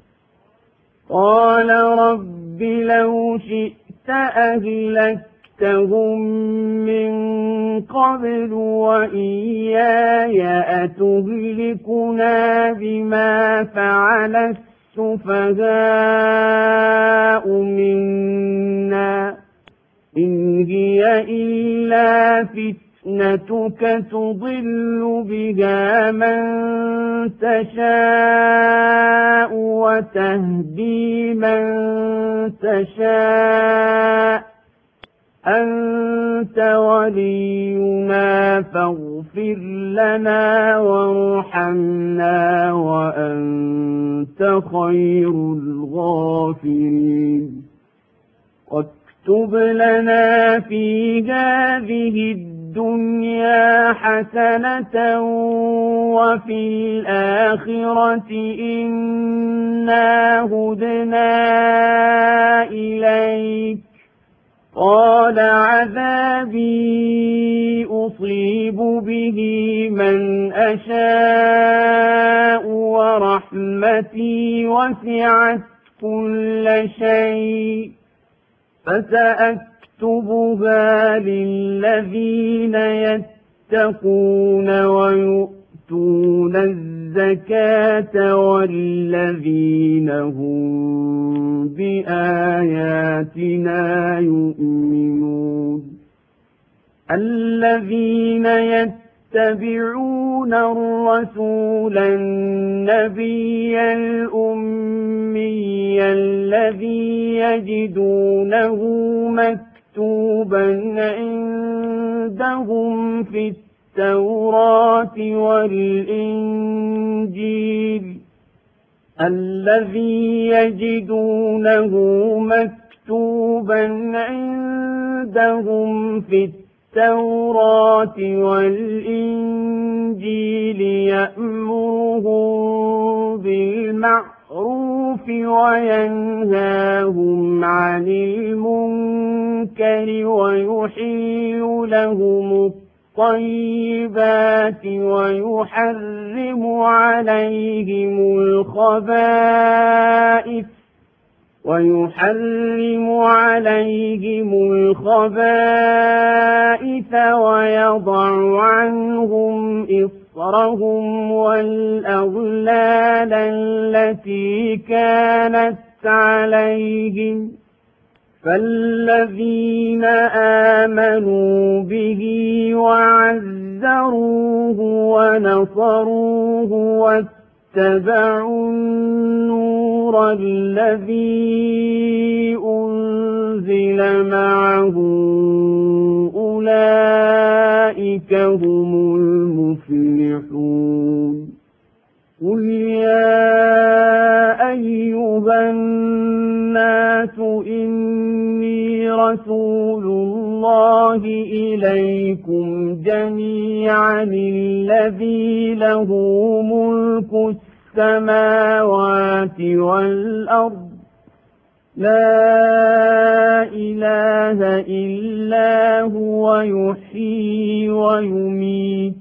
أتهلكنا بما فعل السفهاء منا إن هي إلا فتنتك تضل بها من تشاء وتهدي من تشاء أنت ولينا فاغفر لنا وارحمنا وأنت خير الغافرين واكتب لنا في هذه الدنيا حسنة وفي الآخرة إنا هدنا إليك قال عذابي أصيب به من أشاء ورحمتي وسعت كل شيء فسأكتبها للذين يتقون ويؤتون الزكاة والذين هم بآياتنا يؤمنون الذين يتبعون الرسول النبي الأمي الذي يجدونه مكتوبا عندهم في التوراة والإنجيل يأمرهم بالمعروف وينهاهم عن المنكر ويحل لهم الطيبات ويحرم عليهم الخبائث ويضع عنهم إصرهم والأغلال التي كانت عليهم فالذين آمنوا به وعزروه ونصروه واتبعوا النور الذي أنزل معه أولئك هم المفلحون قل يا أيها الناس إني رسول الله إليكم جميعا الذي له ملك السماوات والأرض لا إله إلا هو يحيي ويميت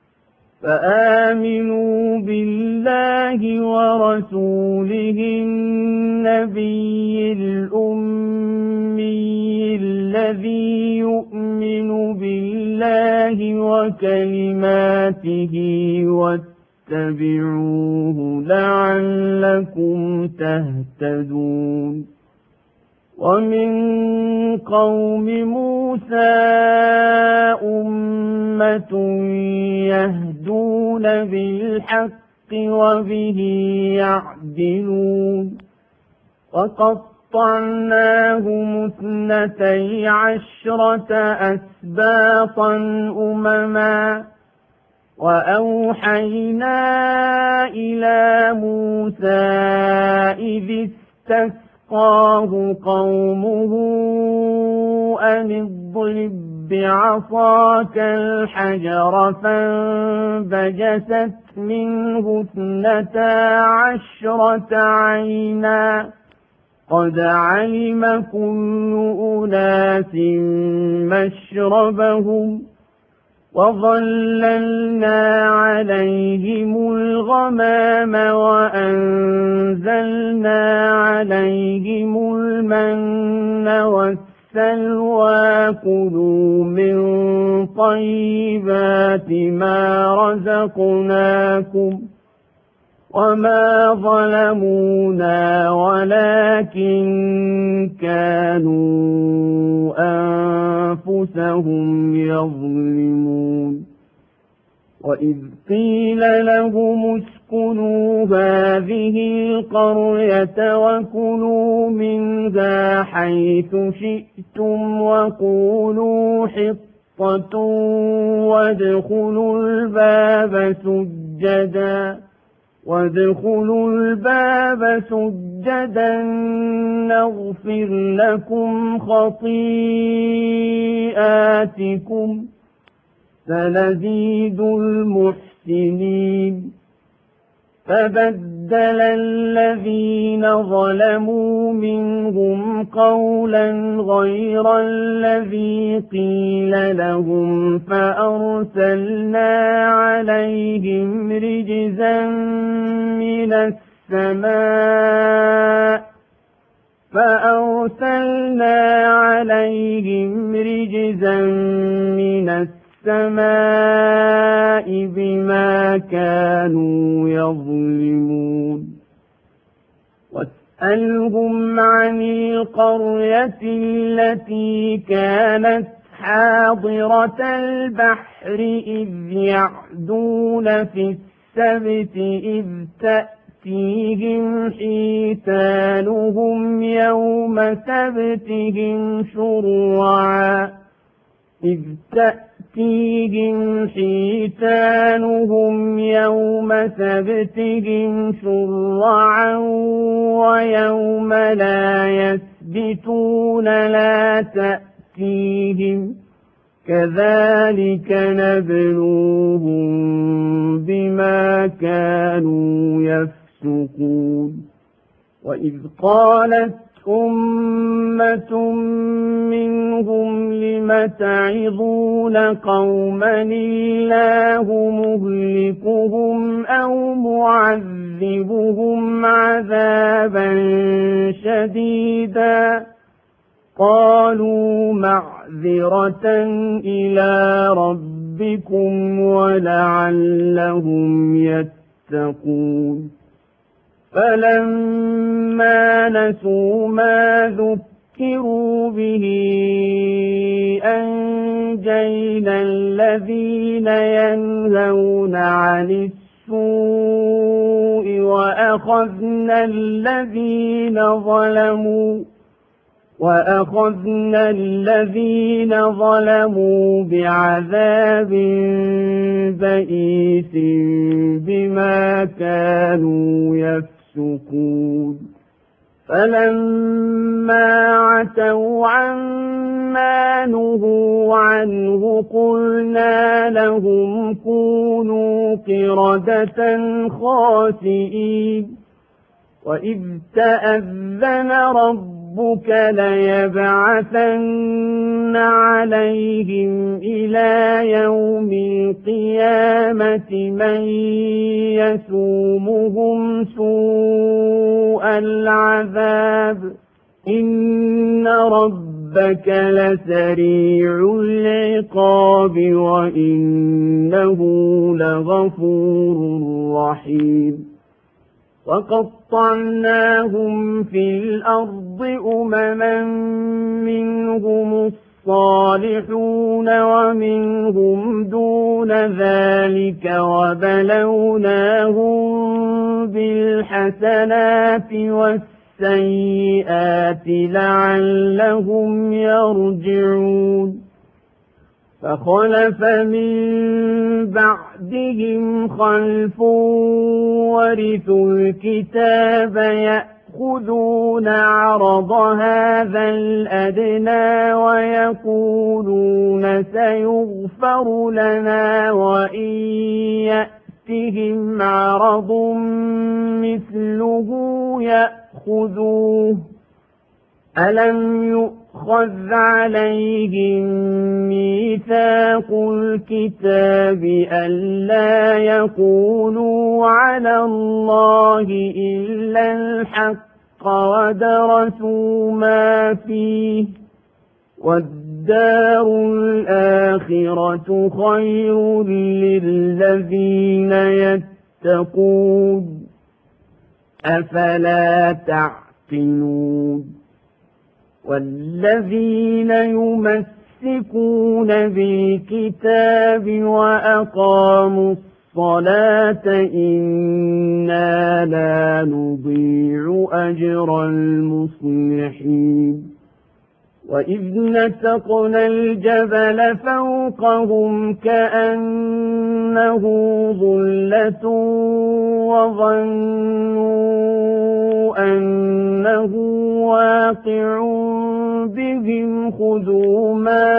فآمنوا بالله ورسوله النبي الأمي الذي يؤمن بالله وكلماته واتبعوه لعلكم تهتدون ومن قوم موسى أمة يهدون بالحق وبه يعدلون وقطعناهم 12 أسباطا أمما وأوحينا إلى موسى إذ استسقاه قومه أن اضرب بعصاك الحجر فانبجست منه 12 عينا قد علم كل أناس مشربهم وظللنا عليهم الغمام وأنزلنا عليهم المن والسلوى كلوا من طيبات ما رزقناكم وما ظلمونا ولكن كانوا أنفسهم يظلمون وإذ قيل لهم اسكنوا هذه القرية وكلوا منها حيث شئتم وقولوا حطة وادخلوا الباب سجدا نغفر لكم خطيئاتكم سنزيد المحسنين فبدل الذين ظلموا منهم قولا غير الذي قيل لهم فأرسلنا عليهم رجزا من السماء بما كانوا يظلمون واسألهم عن القرية التي كانت حاضرة البحر إذ يعدون في السبت إذ تأتيهم حيتانهم يوم سبتهم شرعا ويوم لا يسبتون لا تأتيهم كذلك نبلوهم بما كانوا يفسقون وإذ قالت أمة منهم لم تعظون قوما الله مهلكهم أو معذبهم عذابا شديدا قالوا معذرة إلى ربكم ولعلهم يتقون فلما نسوا ما ذكروا ذكروا به أنجينا الذين ينهون عن السوء وأخذنا الذين ظلموا بعذاب بئيس بما كانوا يفسقون فلما عتوا عما نهوا عنه قلنا لهم كونوا قردة خاسئين وإذ تأذن ربك ليبعثن عليهم إلى يوم القيامة من يسومهم سوء العذاب إن ربك لسريع العقاب وإنه لغفور رحيم وقطعناهم في الأرض أمما منهم الصالحون ومنهم دون ذلك وبلوناهم بالحسنات والسيئات لعلهم يرجعون فخلف من بعدهم خلف ورثوا الكتاب يأخذون عرض هذا الأدنى ويقولون سيغفر لنا وإن يأتهم عرض مثله يأخذوه ألم يؤخذ عليهم ميثاق الكتاب ألا يقولوا على الله إلا الحق ودرسوا ما فيه والدار الآخرة خير للذين يتقون أفلا تعقلون والذين يمسكون بالكتاب وأقاموا الصلاة إنا لا نضيع أجر المصلحين وإذ نتقنا الجبل فوقهم كأنه ظلة وظنوا أنه واقع بهم خذوا ما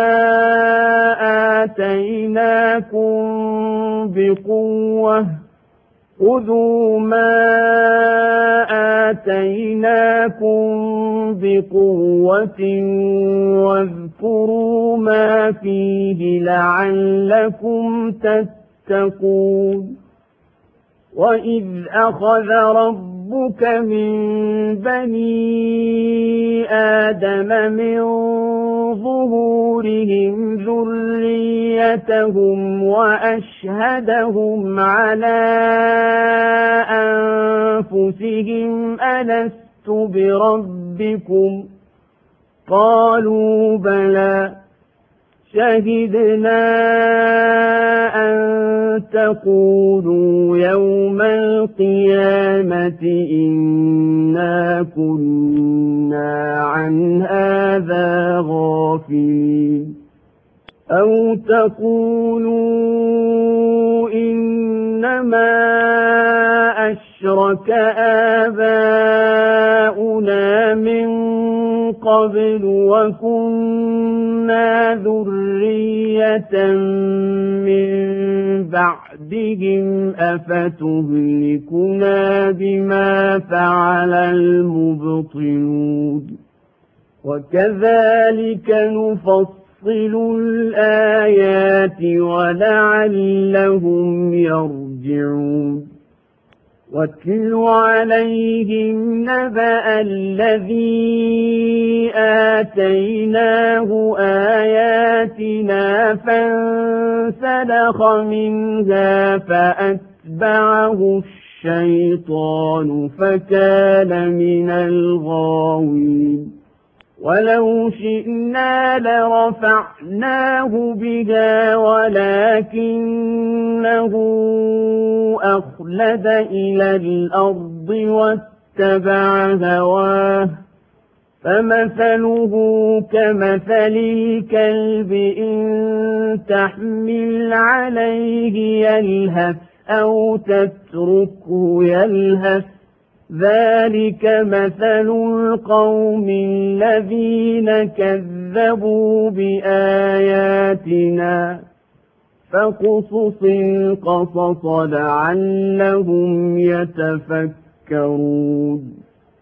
آتيناكم بقوة واذكروا ما فيه لعلكم تتقون وإذ أخذ ربك من بني آدم من ظهورهم ذريتهم وأشهدهم على أنفسهم ألست بربكم قالوا بلى شهدنا أن تقولوا يوم القيامة إنا كنا عن هذا غافلين أو تقولوا إنما أشرك آباؤنا من قبل وكنا ذرية من بعدهم أفتهلكنا بما فعل المبطلون وكذلك نفصل الآيات ولعلهم يرجعون واتل عليهم نبأ الذي آتيناه آياتنا فانسلخ منها فأتبعه الشيطان فكان من الغاوين ولو شئنا لرفعناه بها ولكنه أخلد إلى الأرض واتبع هواه فمثله كمثل الكلب إن تحمل عليه يلهث أو تتركه يلهث ذلك مثل القوم الذين كذبوا بآياتنا فاقصص القصص لعلهم يتفكرون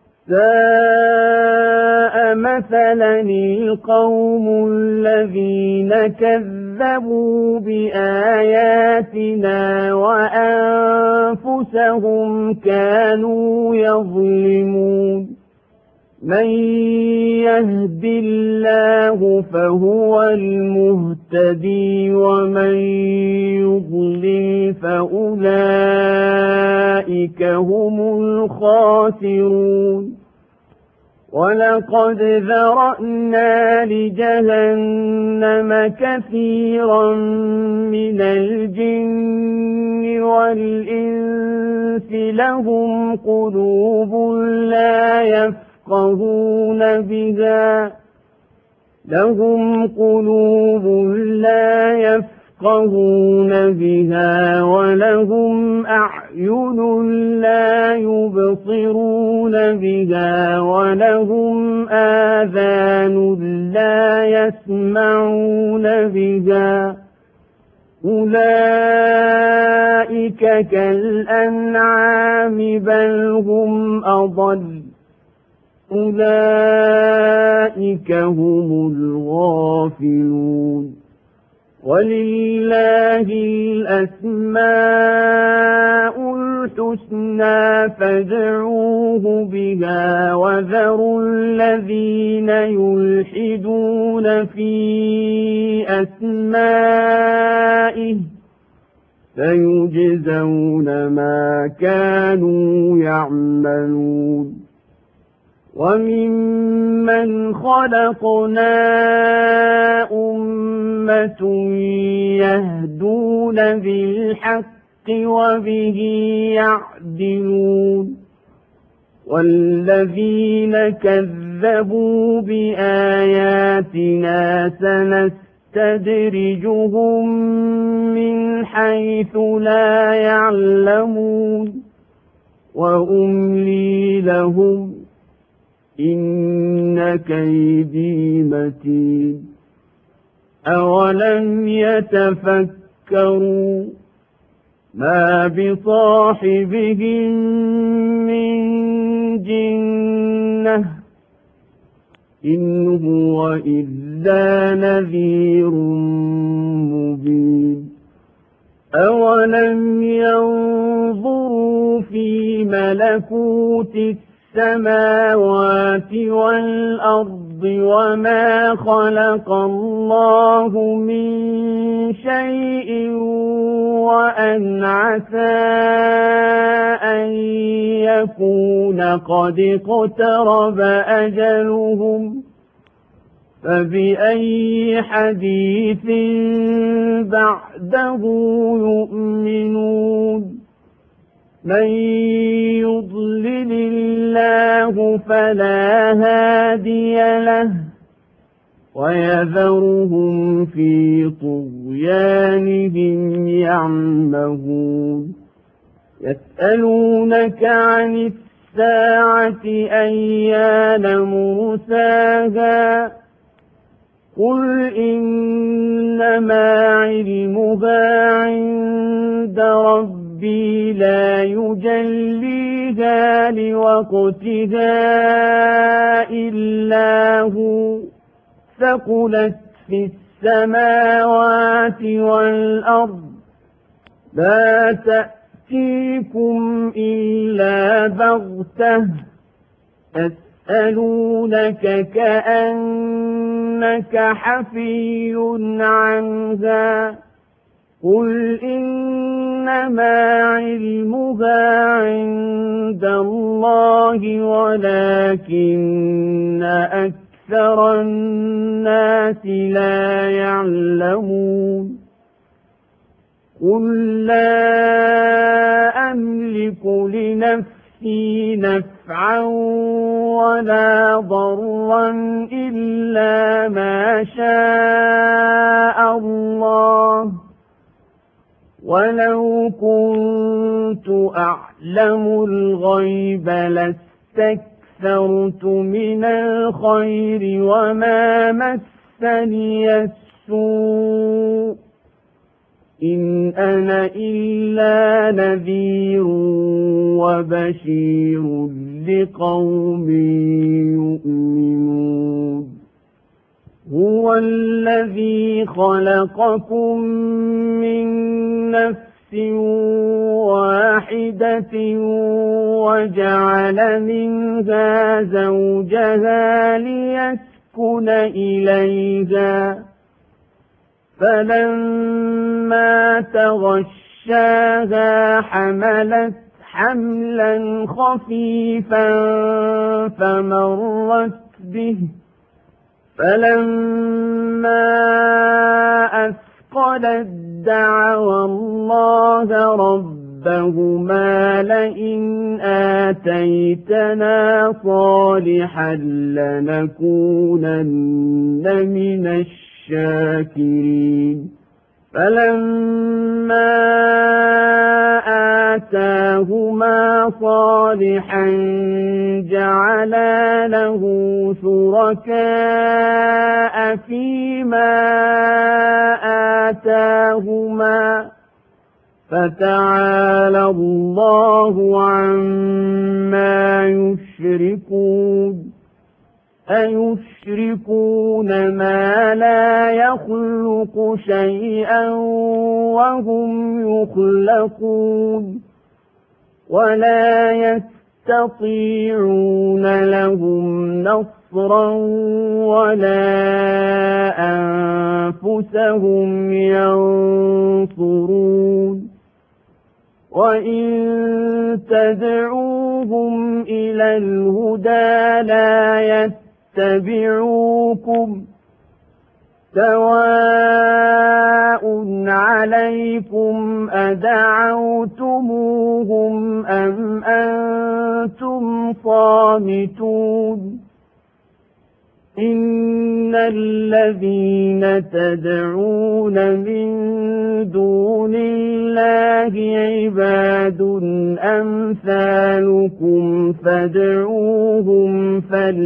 ساء مثلا القوم الذين كذبوا بآياتنا وأنفسهم كانوا يظلمون من يهد الله فهو المهتدي ومن يضلل فأولئك هم الخاسرون ولقد ذرأنا لجهنم كثيرا من الجن والإنس لهم قلوب لا يفقهون بها ولهم أعين لا يبصرون بها ولهم آذان لا يسمعون بها أولئك كالأنعام بل هم أضل أولئك هم الغافلون ولله الأسماء الحسنى فادعوه بها وذروا الذين يلحدون في أسمائه سيجزون ما كانوا يعملون وممن خلقنا أمة يهدون بالحق وبه يعدلون والذين كذبوا بآياتنا سنستدرجهم من حيث لا يعلمون وأملي لهم إن كيدي متين أولم يتفكروا ما بصاحبهم من جنة إن هو إلا نذير مبين أولم ينظروا في ملكوت السماوات والأرض وما خلق الله من شيء وأن عسى أن يكون قد اقترب أجلهم فبأي حديث بعده يؤمنون من يضلل الله فلا هادي له ويذرهم في طغيانهم يعمهون يسألونك عن الساعة أيان مرساها قل إنما علمها عند ربي لا يجليها لوقتها إلا هو ثقلت في السماوات والأرض لا تأتيكم إلا بغتة يسألونك كأنك حفي عنها قل إنما علمها عند الله ولكن أكثر أكثر الناس لا يعلمون قل لا أملك لنفسي نفعا ولا ضرا إلا ما شاء الله ولو كنت أعلم الغيب لاستكثرت من الخير وما مسني السوء إن أنا إلا نذير وبشير لقوم يؤمنون هو الذي خلقكم من نفس واحدة وجعل منها زوجها ليسكن إليها فلما تغشاها حملت حملا خفيفا فمرت به فلما أثقلت دعوا الله ربهما لئن آتيتنا صالحا لنكونن من الشاكرين فلما آتاهما صالحا جعلا له شركاء فيما آتاهما فتعالى الله عما يشركون أيشركون ما لا يخلق شيئا وهم يخلقون ولا يستطيعون لهم نصرا ولا أنفسهم ينصرون وإن تدعوهم إلى الهدى لا يتبعوكم سواء عليكم أدعوتموهم أم أنتم صامتون إن الذين تدعون من دون الله عباد أمثالكم فادعوهم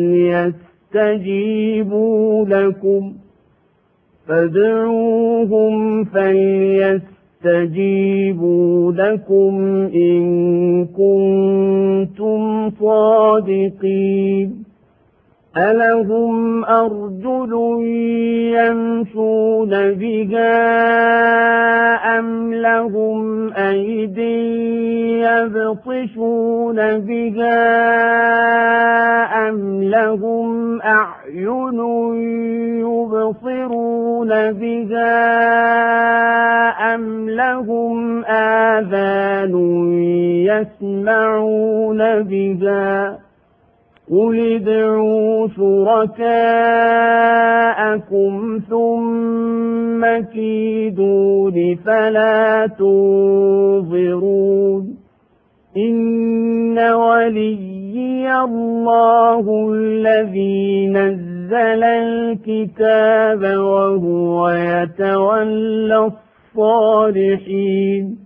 فليستجيبوا لكم إن كنتم صادقين ألهم أرجل يمشون بها أم لهم أيد يبطشون بها أم لهم أعين يبصرون بها أم لهم آذان يسمعون بها قل ادعوا شركاءكم ثم كيدون فلا تنظرون إن وليي الله الذي نزل الكتاب وهو يتولى الصالحين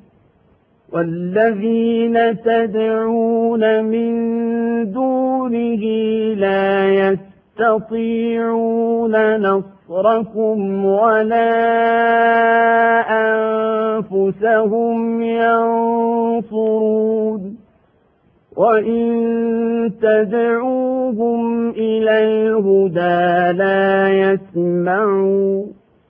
والذين تدعون من دونه لا يستطيعون نصركم ولا أنفسهم ينصرون وإن تدعوهم إلى الهدى لا يسمعوا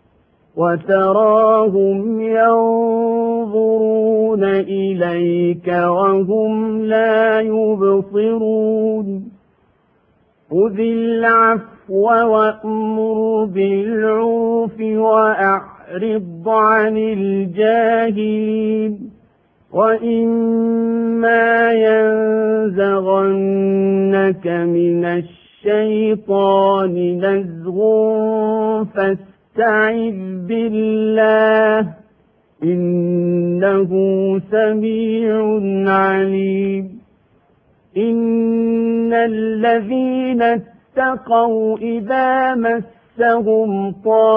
وتراهم ينظرون إليك وهم لا يبصرون خذ العفو وأمر بالعرف وأعرض عن الجاهلين وإما ينزغنك من الشيطان الشيطان نزغ فاستعذ بالله إنه سميع عليم إن الذين اتقوا إذا مسهم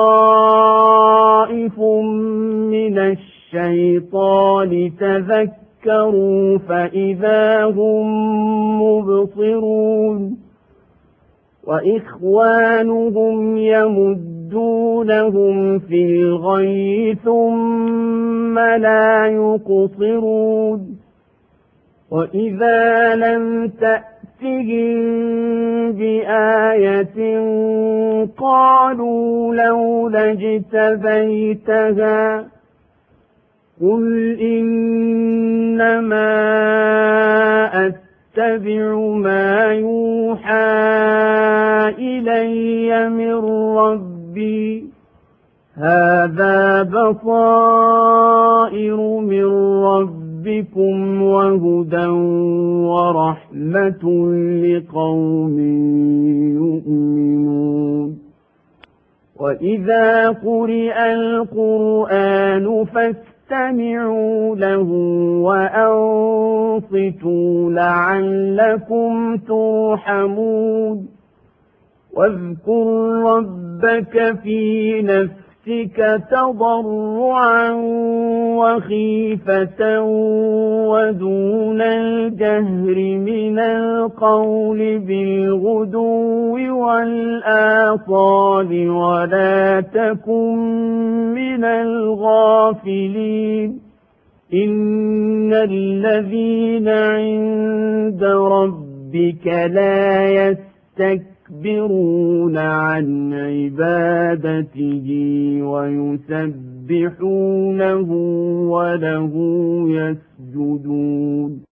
طائف من الشيطان تذكروا فإذا هم مبصرون وإخوانهم يمدونهم في الغي ثم لا يقصرون وإذا لم تأتهم بآية قالوا لولا اجتبيتها قل إنما أتبع ما يوحى إلي من ربي هذا بصائر من ربكم وهدى ورحمة لقوم يؤمنون وإذا قرئ القرآن فاستمعوا له وأنصتوا لعلكم ترحمون واذكر ربك في نفسك تضرعا وخيفة ودون الجهر من القول بالغدو والآصال ولا تكن من الغافلين إن الذين عند ربك لا يستكبرون عن عبادته ويسبحونه وله يسجدون